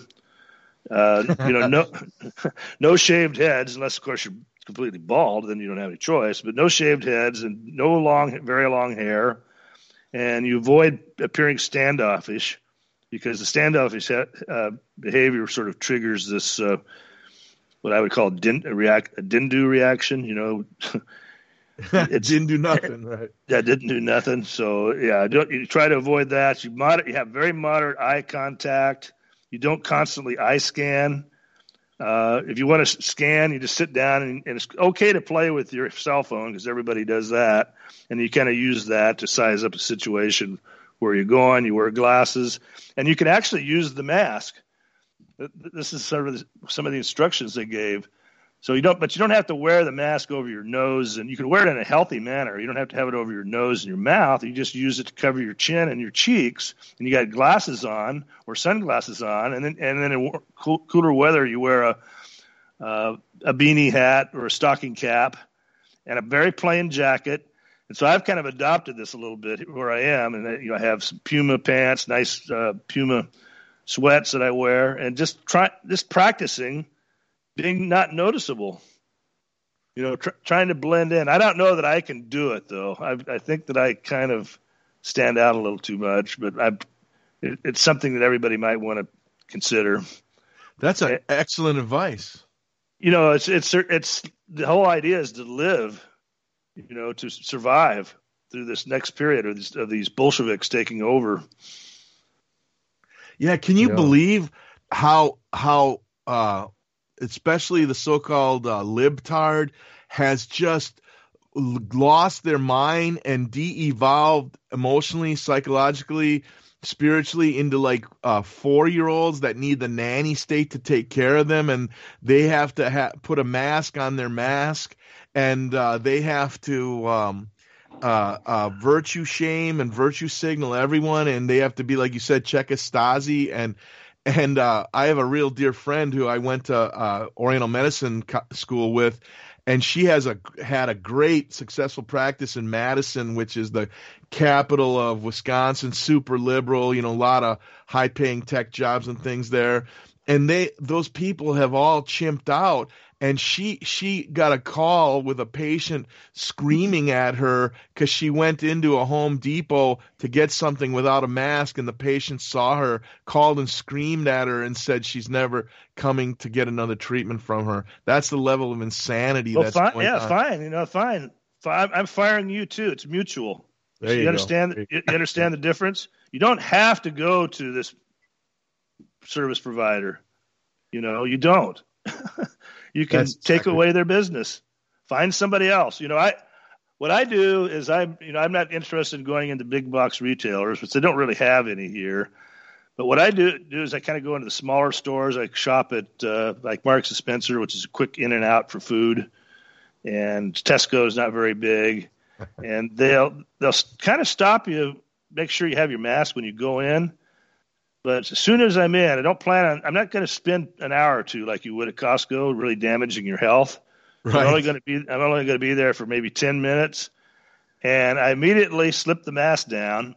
No shaved heads, unless, of course, you're completely bald, then you don't have any choice. But no shaved heads and no very long hair. And you avoid appearing standoffish, because the standoffish behavior sort of triggers this what I would call a Dindu reaction. It didn't do nothing, right? Yeah, didn't do nothing. So you try to avoid that. You have very moderate eye contact. You don't constantly eye scan. If you want to scan, you just sit down, and it's okay to play with your cell phone, because everybody does that, and you kind of use that to size up a situation where you're going. You wear glasses, and you can actually use the mask. This is sort of some of the instructions they gave. So you don't have to wear the mask over your nose, and you can wear it in a healthy manner. You don't have to have it over your nose and your mouth. You just use it to cover your chin and your cheeks, and you got glasses on or sunglasses on, and then in cooler weather you wear a beanie hat or a stocking cap and a very plain jacket. And so I've kind of adopted this a little bit where I am, and I have some Puma pants, nice Puma sweats that I wear, and just practicing being not noticeable, trying to blend in. I don't know that I can do it, though. I think that I kind of stand out a little too much, but it's something that everybody might want to consider. That's excellent advice. It's the whole idea is to live, to survive through this next period of these Bolsheviks taking over. Yeah, can you believe how especially the so-called libtard has just lost their mind and de-evolved emotionally, psychologically, spiritually into like 4-year-olds that need the nanny state to take care of them, and they have to put a mask on their mask, and they have to virtue shame and virtue signal everyone, and they have to be, like you said, Czechoslovakia. And I have a real dear friend who I went to Oriental Medicine school with, and she had a great successful practice in Madison, which is the capital of Wisconsin, super liberal, a lot of high-paying tech jobs and things there. And those people have all chimped out. And she got a call with a patient screaming at her because she went into a Home Depot to get something without a mask, and the patient saw her, called and screamed at her and said she's never coming to get another treatment from her. That's the level of insanity that's going on. Fine. I'm firing you too. It's mutual. You understand? You understand the difference? You don't have to go to this service provider. You don't. You can take away their business. Find somebody else. What I do is I'm not interested in going into big box retailers, which they don't really have any here. But what I do is I kind of go into the smaller stores. I shop at like Marks and Spencer, which is a quick in and out for food, and Tesco is not very big, and they'll kind of stop you, make sure you have your mask when you go in. But as soon as I'm in, I'm not going to spend an hour or two like you would at Costco, really damaging your health. Right. I'm only going to be there for maybe 10 minutes. And I immediately slip the mask down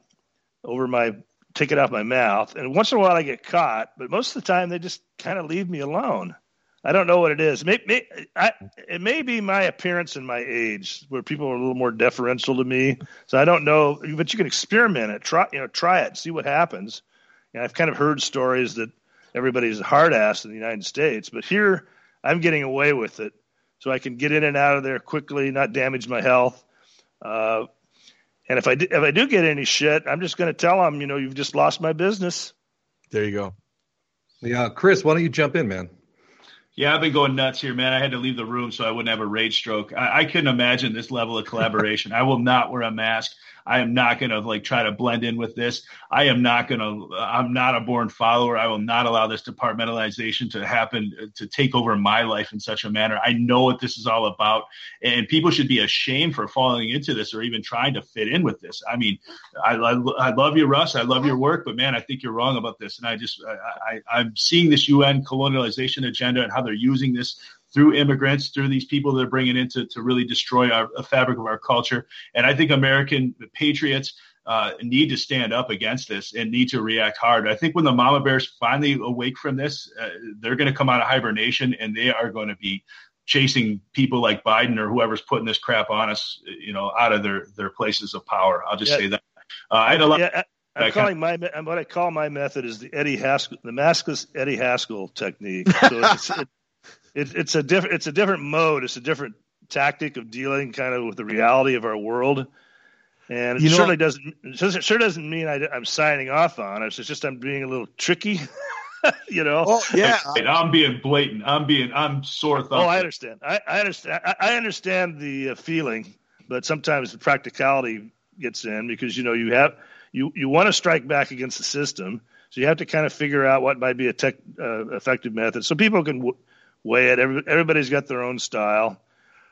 take it off my mouth. And once in a while I get caught, but most of the time they just kind of leave me alone. I don't know what it is. It may be my appearance and my age, where people are a little more deferential to me. So I don't know, but you can experiment it. Try it, see what happens. And I've kind of heard stories that everybody's a hard ass in the United States, but here I'm getting away with it, so I can get in and out of there quickly, not damage my health. And if I do get any shit, I'm just going to tell them, you've just lost my business. There you go. Yeah, Chris, why don't you jump in, man? Yeah, I've been going nuts here, man. I had to leave the room so I wouldn't have a rage stroke. I couldn't imagine this level of collaboration. I will not wear a mask. I am not going to try to blend in with this. I'm not a born follower. I will not allow this departmentalization to happen, to take over my life in such a manner. I know what this is all about, and people should be ashamed for falling into this or even trying to fit in with this. I mean, I love you, Russ. I love your work, but man, I think you're wrong about this. And I'm seeing this UN colonialization agenda and how they're using this through immigrants, through these people they're bringing in to really destroy a fabric of our culture. And I think American patriots, need to stand up against this and need to react hard. I think when the mama bears finally awake from this, they're going to come out of hibernation, and they are going to be chasing people like Biden or whoever's putting this crap on us, out of their places of power. I'll just say that. I had a lot. I'm calling what I call my method is the maskless Eddie Haskell technique. So it's a different mode. It's a different tactic of dealing kind of with the reality of our world. And it certainly doesn't mean I'm signing off on it. It's just I'm being a little tricky, Oh, yeah. I'm being blatant. I'm sore thumbed. Oh, I understand. I understand the feeling, but sometimes the practicality gets in because you want to strike back against the system, so you have to kind of figure out what might be a effective method, so people can weigh it. Everybody's got their own style.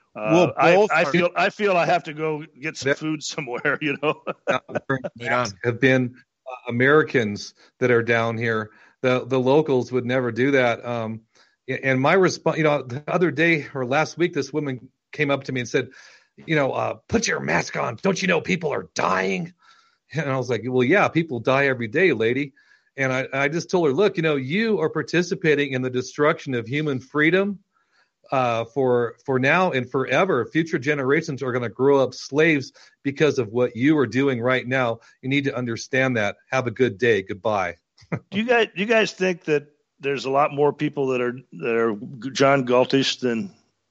I feel I have to go get some food somewhere. Have been Americans that are down here. The locals would never do that. And my response, the other day or last week, this woman came up to me and said, put your mask on. Don't you know people are dying? And I was like, well, yeah, people die every day, lady. And I just told her, look, you are participating in the destruction of human freedom for now and forever. Future generations are going to grow up slaves because of what you are doing right now. You need to understand that. Have a good day. Goodbye. Do you guys think that there's a lot more people that are John Galtish than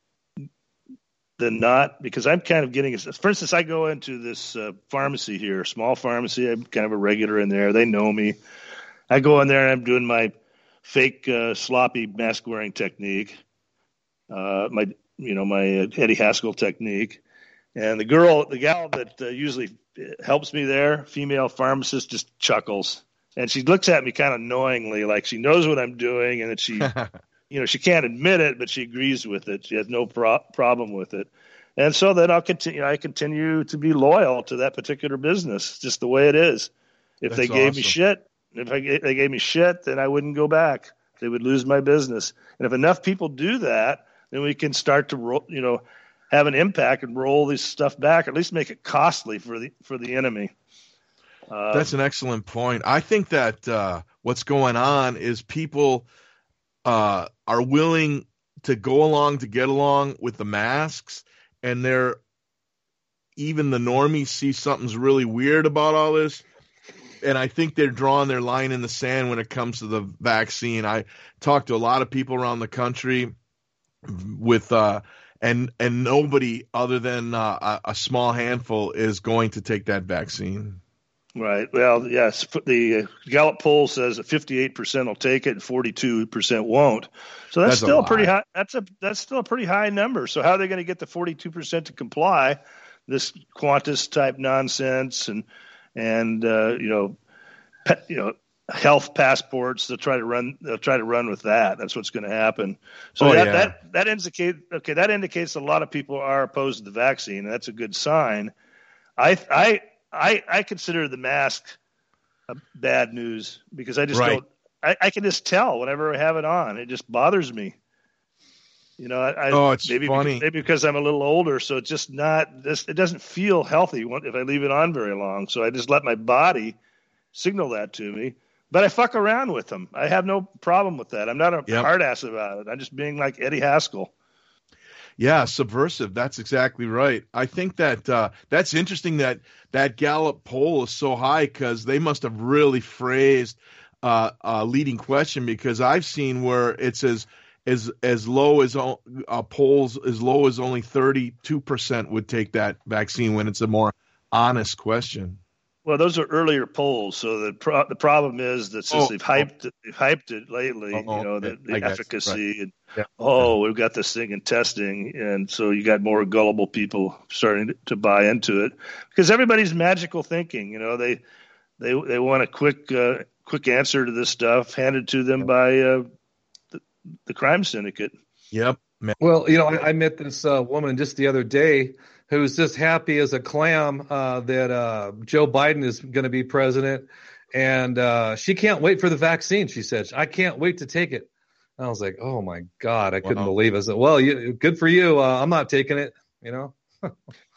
not? Because I'm kind of getting, for instance, I go into this pharmacy here, small pharmacy. I'm kind of a regular in there. They know me. I go in there and I'm doing my fake sloppy mask wearing technique, my Eddie Haskell technique, and the gal that usually helps me there, female pharmacist, just chuckles. And she looks at me kind of knowingly, like she knows what I'm doing, and that she, she can't admit it, but she agrees with it. She has no problem with it. And so then I continue to be loyal to that particular business, just the way it is. If they gave me shit, they gave me shit, then I wouldn't go back. They would lose my business. And if enough people do that, then we can start to have an impact and roll this stuff back, or at least make it costly for the enemy. That's an excellent point. I think that what's going on is people are willing to go along to get along with the masks, and even the normies see something's really weird about all this. And I think they're drawing their line in the sand when it comes to the vaccine. I talked to a lot of people around the country with and nobody other than a small handful is going to take that vaccine. Right. Well, yes. The Gallup poll says that 58% will take it and 42% won't. So that's still pretty high. That's still a pretty high number. So how are they going to get the 42% to comply? This Qantas type nonsense and health passports. They'll try to run with that. That's what's going to happen. So that indicates that a lot of people are opposed to the vaccine, and that's a good sign. I consider the mask bad news because I just don't. I can just tell whenever I have it on. It just bothers me. It's funny. Maybe because I'm a little older, so it's just not. It doesn't feel healthy if I leave it on very long. So I just let my body signal that to me. But I fuck around with them. I have no problem with that. I'm not a hard ass about it. I'm just being like Eddie Haskell. Yeah, subversive. That's exactly right. I think that that's interesting that Gallup poll is so high because they must have really phrased a leading question, because I've seen where it's as low as polls as low as only 32% would take that vaccine when it's a more honest question. Well, those are earlier polls, so the problem is that since they've hyped it lately, the efficacy, we've got this thing in testing, and so you got more gullible people starting to buy into it because everybody's magical thinking. They want a quick answer to this stuff handed to them by the crime syndicate. Yep. Well, I met this woman just the other day who's just happy as a clam that Joe Biden is going to be president. And she can't wait for the vaccine, she said. I can't wait to take it. And I was like, oh, my God, I couldn't believe it. I said, well, good for you. I'm not taking it,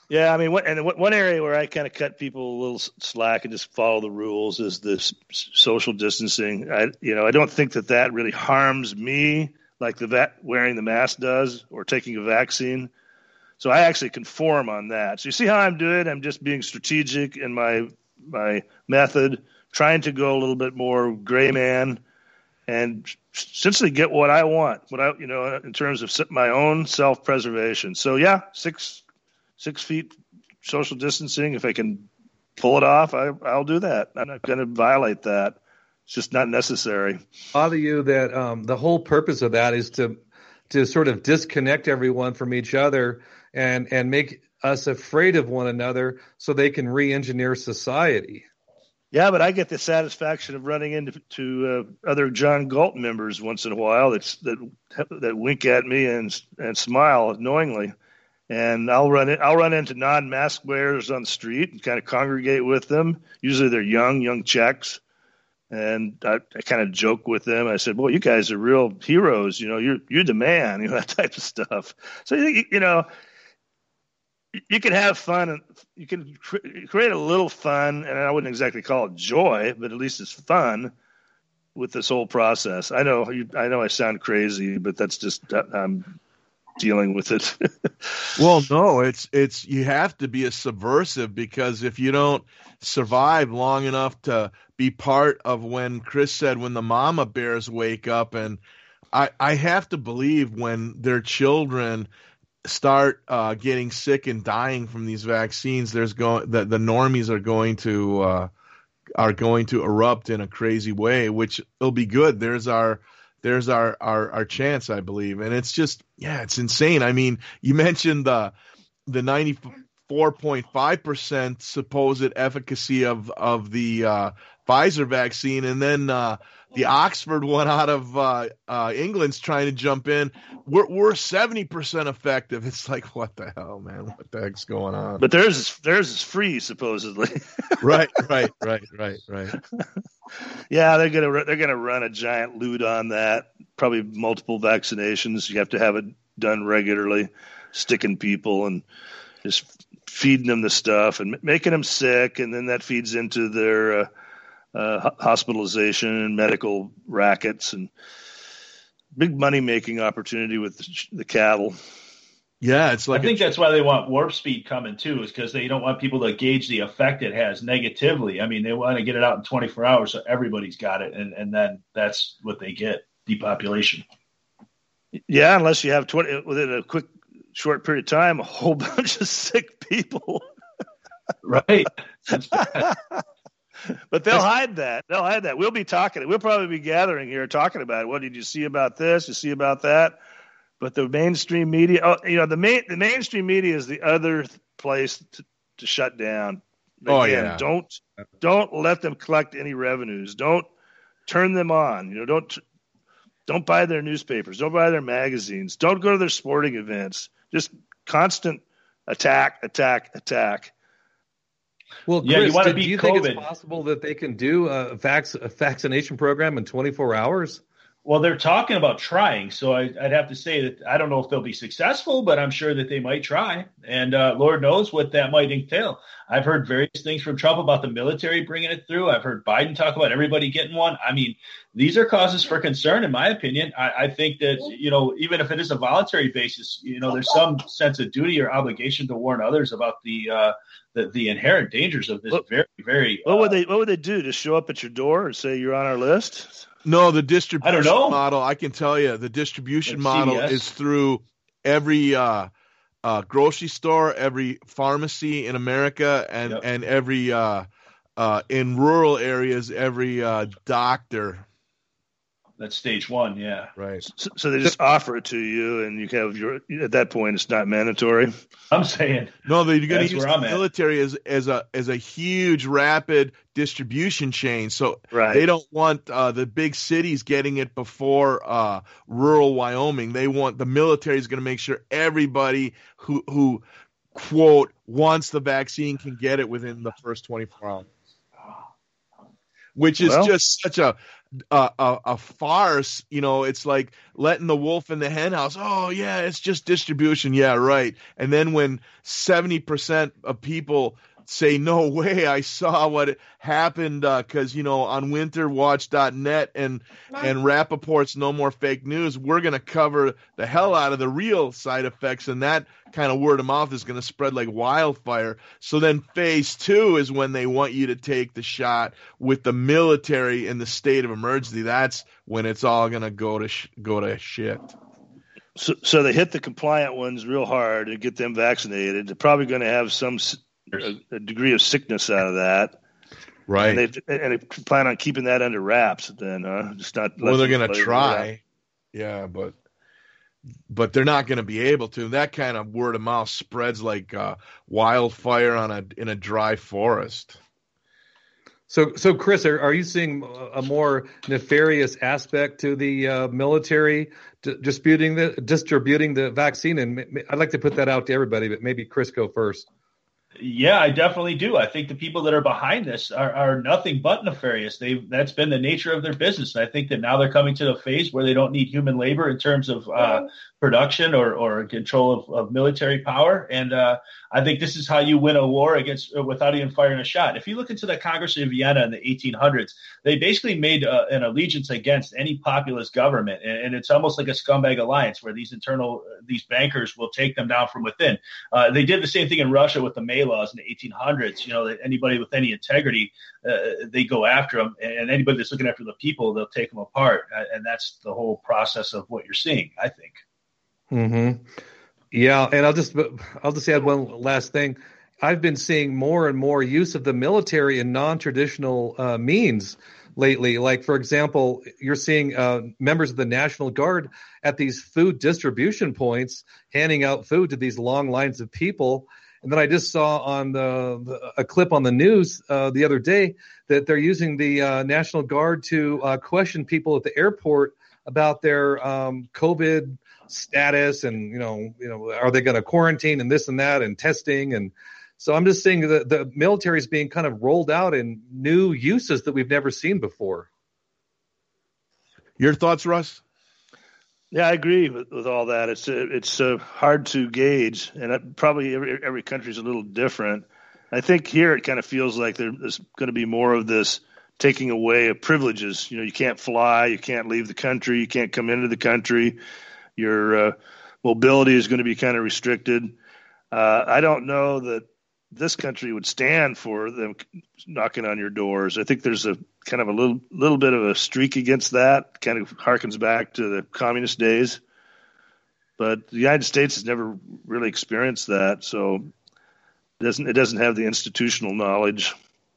Yeah, I mean, one area where I kind of cut people a little slack and just follow the rules is this social distancing. I don't think that really harms me like wearing the mask does or taking a vaccine. So I actually conform on that. So you see how I'm doing? I'm just being strategic in my method, trying to go a little bit more gray man and essentially get what I want, in terms of my own self-preservation. So yeah, 6 feet social distancing. If I can pull it off, I'll do that. I'm not going to violate that. It's just not necessary. Bother you that the whole purpose of that is to sort of disconnect everyone from each other and make us afraid of one another so they can re-engineer society. Yeah, but I get the satisfaction of running into other John Galt members once in a while that wink at me and smile knowingly. And I'll run into non-mask wearers on the street and kind of congregate with them. Usually they're young Czechs. And I kind of joke with them. I said, "Well, you guys are real heroes. You're the man." That type of stuff. So you can have fun, and you can create a little fun, and I wouldn't exactly call it joy, but at least it's fun with this whole process. I know I sound crazy, but that's just I'm dealing with it. Well, no, it's you have to be a subversive, because if you don't survive long enough to be part of when Chris said when the mama bears wake up, and I have to believe when their children start getting sick and dying from these vaccines, the normies are going to erupt in a crazy way, which will be good. There's our chance, I believe. And it's just, it's insane. I mean, you mentioned the 94.5% supposed efficacy of the Pfizer vaccine, and then the Oxford one out of England's trying to jump in. We're 70% effective. It's like, what the hell, man? What the heck's going on? But theirs is free, supposedly. Right. Yeah, they're gonna run a giant loot on that. Probably multiple vaccinations. You have to have it done regularly, sticking people and just feeding them the stuff and making them sick, and then that feeds into their hospitalization and medical rackets, and big money making opportunity with the cattle. Yeah, it's like I think that's why they want warp speed coming too, is because they don't want people to gauge the effect it has negatively. I mean, they want to get it out in 24 hours so everybody's got it, and then that's what they get: depopulation. Yeah, unless you have within a quick short period of time a whole bunch of sick people. Right. But they'll hide that. We'll be talking. We'll probably be gathering here talking about it. What did you see about this? You see about that? But the mainstream media, the mainstream media is the other place to shut down. Again, don't let them collect any revenues. Don't turn them on. Don't buy their newspapers. Don't buy their magazines. Don't go to their sporting events. Just constant attack. Well, Chris, do you think it's possible that they can do a vaccination program in 24 hours? Well, they're talking about trying, so I'd have to say that I don't know if they'll be successful, but I'm sure that they might try, and Lord knows what that might entail. I've heard various things from Trump about the military bringing it through. I've heard Biden talk about everybody getting one. I mean, these are causes for concern, in my opinion. I think that, even if it is a voluntary basis, there's some sense of duty or obligation to warn others about the inherent dangers of this very, very. What would they do? Just show up at your door and say you're on our list? No, the distribution model, I can tell you, the distribution model is through every grocery store, every pharmacy in America, and every in rural areas, every doctor. That's stage one, yeah. Right. So they just offer it to you, and you have at that point, it's not mandatory. I'm saying. No, they're going to use the military as a huge, rapid distribution chain. So they don't want the big cities getting it before rural Wyoming. They want the military is going to make sure everybody who quote wants the vaccine can get it within the first 24 hours. Which is just such a a farce. You know, it's like letting the wolf in the hen house. Oh yeah, it's just distribution. Yeah, right. And then when 70% of people say, no way, I saw what happened, because, you know, on winterwatch.net and Rappaport's No More Fake News, we're going to cover the hell out of the real side effects, and that kind of word of mouth is going to spread like wildfire. So then phase 2 is when they want you to take the shot with the military in the state of emergency. That's when it's all going to go to shit. So they hit the compliant ones real hard and get them vaccinated. They're probably going to have a degree of sickness out of that, right? And they plan on keeping that under wraps. Then, just not. Well, they're going to try, yeah, but they're not going to be able to. That kind of word of mouth spreads like wildfire in a dry forest. So Chris, are you seeing a more nefarious aspect to the military distributing the vaccine? And I'd like to put that out to everybody, but maybe Chris go first. Yeah, I definitely do. I think the people that are behind this are nothing but nefarious. That's been the nature of their business. And I think that now they're coming to a phase where they don't need human labor in terms of production or control of military power. And I think this is how you win a war without even firing a shot. If you look into the Congress of Vienna in the 1800s, they basically made an allegiance against any populist government. And it's almost like a scumbag alliance where these bankers will take them down from within. They did the same thing in Russia with the May laws in the 1800s. You know, that anybody with any integrity, they go after them, and anybody that's looking after the people, they'll take them apart. And that's the whole process of what you're seeing, I think. Mm-hmm. Yeah, and I'll just add one last thing. I've been seeing more and more use of the military in non-traditional means lately. Like, for example, you're seeing members of the National Guard at these food distribution points handing out food to these long lines of people. And then I just saw on a clip on the news the other day that they're using the National Guard to question people at the airport about their COVID status and, you know, are they going to quarantine and this and that and testing. And so I'm just saying that the military is being kind of rolled out in new uses that we've never seen before. Your thoughts, Russ? Yeah, I agree with all that. It's hard to gauge, and probably every country is a little different. I think here it kind of feels like there's going to be more of this taking away of privileges. You know, you can't fly, you can't leave the country, you can't come into the country. Your mobility is going to be kind of restricted. I don't know that this country would stand for them knocking on your doors. I think there's a kind of a little bit of a streak against that. Kind of harkens back to the communist days. But the United States has never really experienced that, so it doesn't have the institutional knowledge.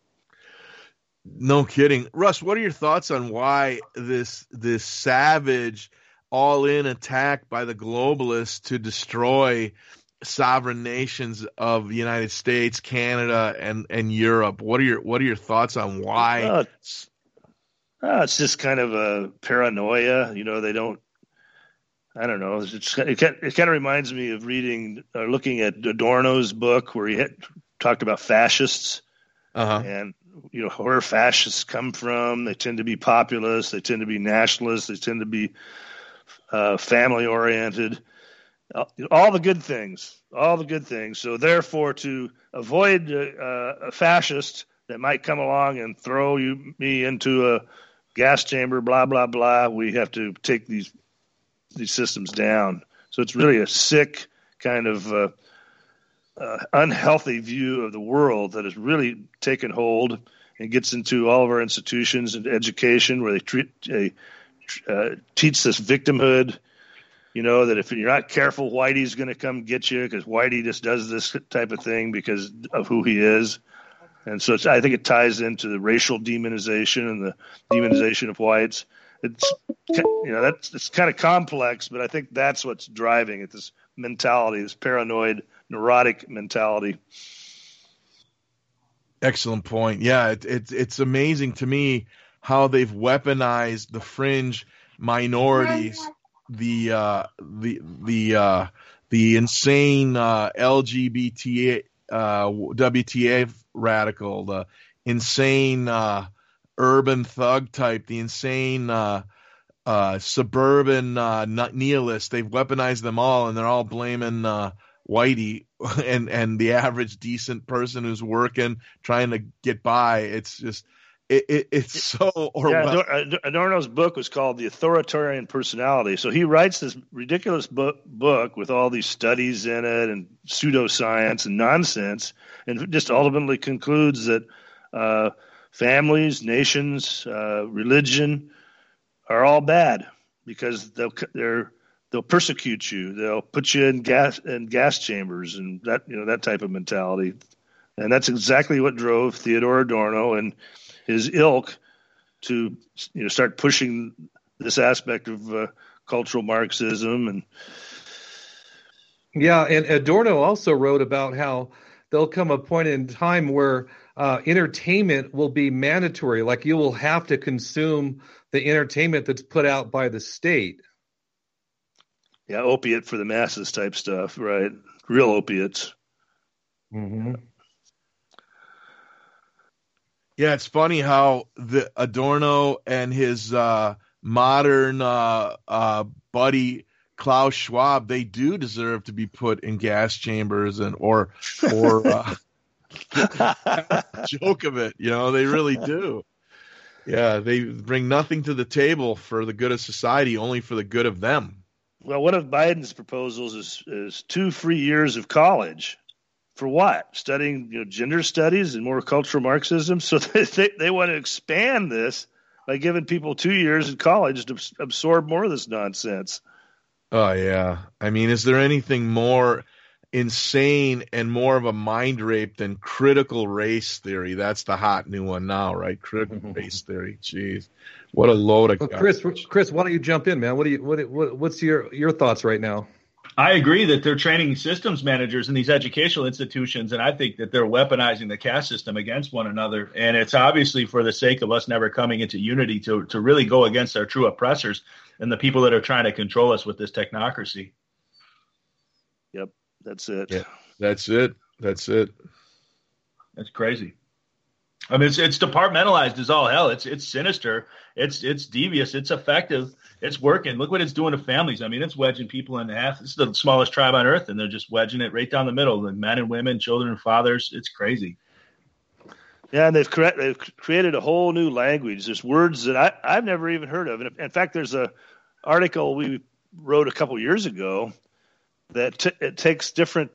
No kidding. Russ, what are your thoughts on why this savage all-in attack by the globalists to destroy sovereign nations of the United States, Canada, and Europe? What are your thoughts on why? It's just kind of a paranoia. You know, they don't. I don't know. It kind of reminds me of looking at Adorno's book where he talked about fascists, and you know where fascists come from. They tend to be populist. They tend to be nationalists. They tend to be family oriented. All the good things. So therefore, to avoid a fascist that might come along and throw me into a gas chamber, blah blah blah, we have to take these systems down. So it's really a sick kind of unhealthy view of the world that has really taken hold and gets into all of our institutions and education, where they teach this victimhood. You know, that if you're not careful, Whitey's going to come get you because Whitey just does this type of thing because of who he is. And so I think it ties into the racial demonization and the demonization of whites. It's kind of complex, but I think that's what's driving it, this mentality, this paranoid, neurotic mentality. Excellent point. Yeah, it's amazing to me how they've weaponized the fringe minorities, the insane LGBT WTA radical, the insane urban thug type, the insane suburban nihilist. They've weaponized them all, and they're all blaming Whitey and the average decent person who's working, trying to get by. It's just it's so Orwell. Yeah, Adorno's book was called The Authoritarian Personality. So he writes this ridiculous book with all these studies in it and pseudoscience and nonsense, and just ultimately concludes that families, nations, religion are all bad because they'll persecute you. They'll put you in gas chambers and that type of mentality. And that's exactly what drove Theodor Adorno and his ilk to start pushing this aspect of cultural Marxism. And Adorno also wrote about how there'll come a point in time where entertainment will be mandatory. Like you will have to consume the entertainment that's put out by the state. Yeah, opiate for the masses type stuff, right? Real opiates. Mm-hmm. Yeah, it's funny how the Adorno and his modern buddy Klaus Schwab, they do deserve to be put in gas chambers or joke of it, they really do. Yeah, they bring nothing to the table for the good of society, only for the good of them. Well, one of Biden's proposals is 2 free years of college. For what? Studying gender studies and more cultural Marxism? So they want to expand this by giving people 2 years in college to absorb more of this nonsense. Oh, yeah. I mean, is there anything more insane and more of a mind rape than critical race theory? That's the hot new one now, right? Critical race theory. Jeez, what a load of Chris, why don't you jump in, man? What's your thoughts right now? I agree that they're training systems managers in these educational institutions, and I think that they're weaponizing the caste system against one another. And it's obviously for the sake of us never coming into unity to really go against our true oppressors and the people that are trying to control us with this technocracy. Yep, that's it. Yeah, that's it. That's crazy. I mean, it's departmentalized as all hell. It's sinister. It's devious. It's effective. It's working. Look what it's doing to families. I mean, it's wedging people in half. This is the smallest tribe on earth, and they're just wedging it right down the middle. The men and women, children and fathers. It's crazy. Yeah, and they've created a whole new language. There's words that I've never even heard of. And in fact, there's a article we wrote a couple years ago that it takes different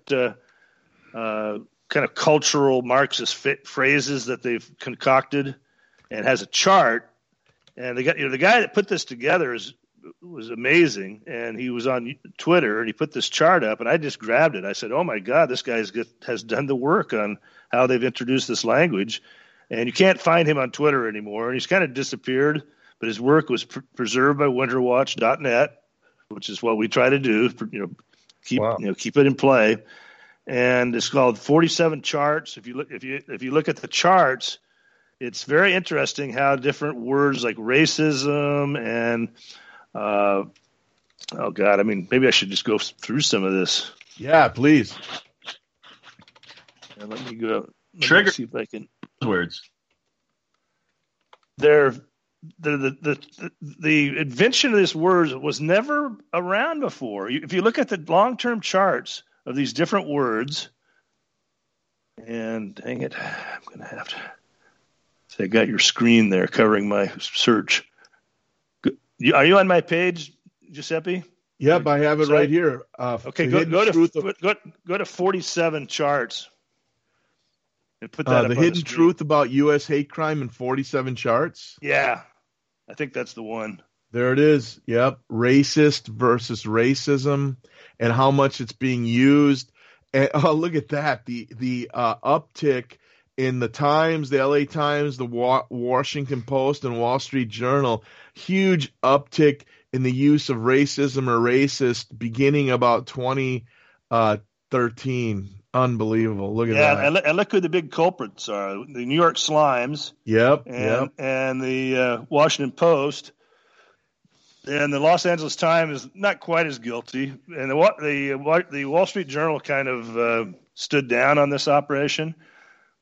kind of cultural Marxist phrases that they've concocted and has a chart. And the guy that put this together was amazing. And he was on Twitter and he put this chart up and I just grabbed it. I said, oh my God, this guy has done the work on how they've introduced this language. And you can't find him on Twitter anymore. And he's kind of disappeared, but his work was preserved by winterwatch.net, which is what we try to do, keep it in play. And it's called 47 Charts. If you look at the charts, it's very interesting how different words like racism and maybe I should just go through some of this. Yeah, please. And let me go. Trigger. See if I can words. The invention of this word was never around before. If you look at the long-term charts of these different words, and dang it, I'm going to have to. So I got your screen there covering my search. Are you on my page, Giuseppe? Yep, I have it right here. Okay, go to 47 charts and put that up the on hidden the truth about U.S. hate crime in 47 charts. Yeah, I think that's the one. There it is. Yep, racist versus racism, and how much it's being used. And look at that. The uptick in the Times, the LA Times, the Washington Post, and Wall Street Journal, huge uptick in the use of racism or racist beginning about 2013. Unbelievable. Look at that. Yeah, and look who the big culprits are. The New York Slimes. Yep. And the Washington Post. And the Los Angeles Times is not quite as guilty. And the Wall Street Journal kind of stood down on this operation.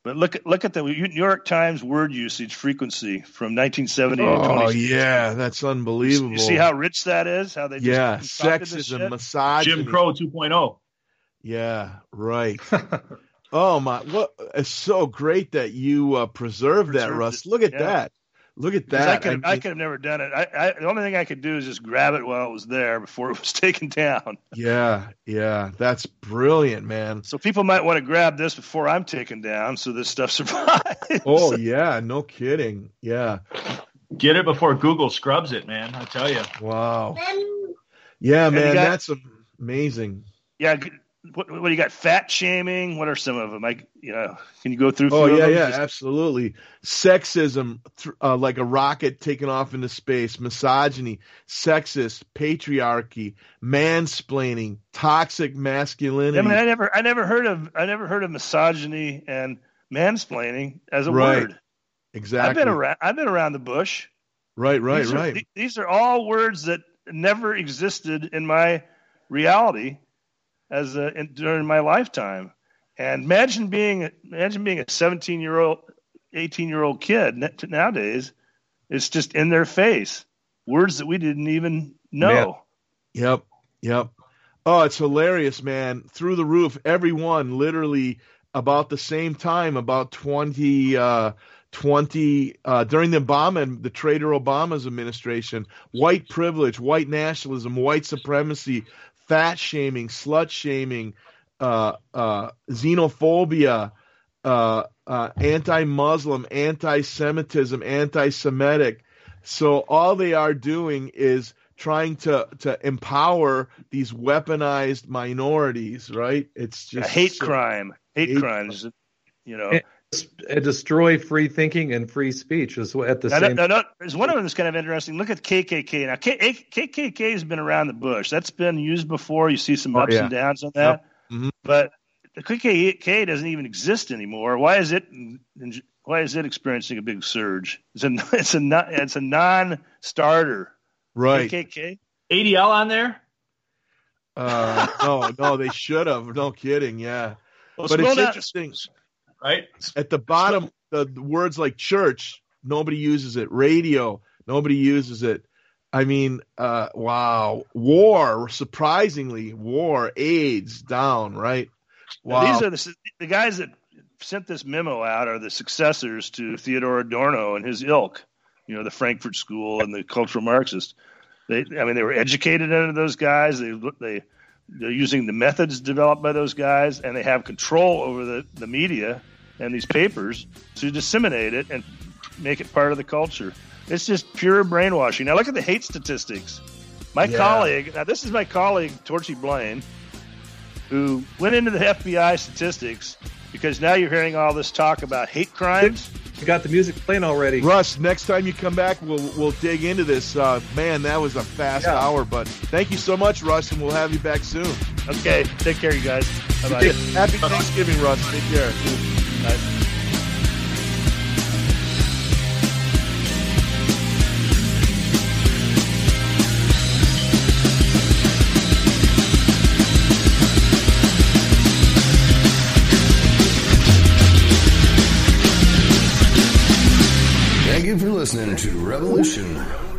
But look at the New York Times word usage frequency from 1970 to 20. Oh yeah, that's unbelievable. You see how rich that is? How they just sexism, misogyny, Jim Crow 2.0. Yeah, right. Oh my! What? It's so great that you preserved that, Russ. Look at that. Look at that. I could have never done it. The only thing I could do is just grab it while it was there before it was taken down. Yeah, that's brilliant, man. So people might want to grab this before I'm taken down, so this stuff survives. Oh yeah, no kidding. Yeah, get it before Google scrubs it, man. I tell you. Wow. Yeah, man, that's amazing. Yeah. What do you got? Fat shaming. What are some of them? Can you go through? Oh yeah, absolutely. Sexism, like a rocket taking off into space. Misogyny, sexist, patriarchy, mansplaining, toxic masculinity. I mean, I never heard of misogyny and mansplaining as a word. Exactly. I've been around the bush. Right. These are all words that never existed in my reality during my lifetime. And imagine being a 17-year-old, 18-year-old kid nowadays. It's just in their face. Words that we didn't even know. Yep. Oh, it's hilarious, man. Through the roof. Everyone literally about the same time, about 20 during the the Trader Obama's administration, white privilege, white nationalism, white supremacy, fat shaming, slut shaming, xenophobia, anti-Muslim, anti-Semitism, anti-Semitic. So all they are doing is trying to empower these weaponized minorities, right? It's just hate crimes, And destroy free thinking and free speech is at the same time. There's one of them that's kind of interesting. Look at KKK. Now, KKK has been around the bush. That's been used before. You see some ups and downs on that. Yep. Mm-hmm. But the KKK doesn't even exist anymore. Why is it experiencing a big surge? It's a non-starter. Right. KKK. ADL on there? No, they should have. No kidding. Yeah. Well, but it's interesting. Right at the bottom, the words like church, nobody uses it. Radio, nobody uses it. I mean, wow. War, surprisingly, AIDS down, right? Wow. Now, these are the guys that sent this memo out are the successors to Theodore Adorno and his ilk. The Frankfurt School and the cultural Marxists. They were educated under those guys. They're using the methods developed by those guys, and they have control over the media and these papers to disseminate it and make it part of the culture. It's just pure brainwashing. Now look at the hate statistics. This is my colleague, Torchy Blaine, who went into the FBI statistics because now you're hearing all this talk about hate crimes. You got the music playing already. Russ, next time you come back, we'll dig into this. Man, that was a fast hour, but thank you so much, Russ, and we'll have you back soon. Okay, take care, you guys. Bye-bye. Happy Thanksgiving, Russ. Take care. Bye. Thank you for listening to Revolution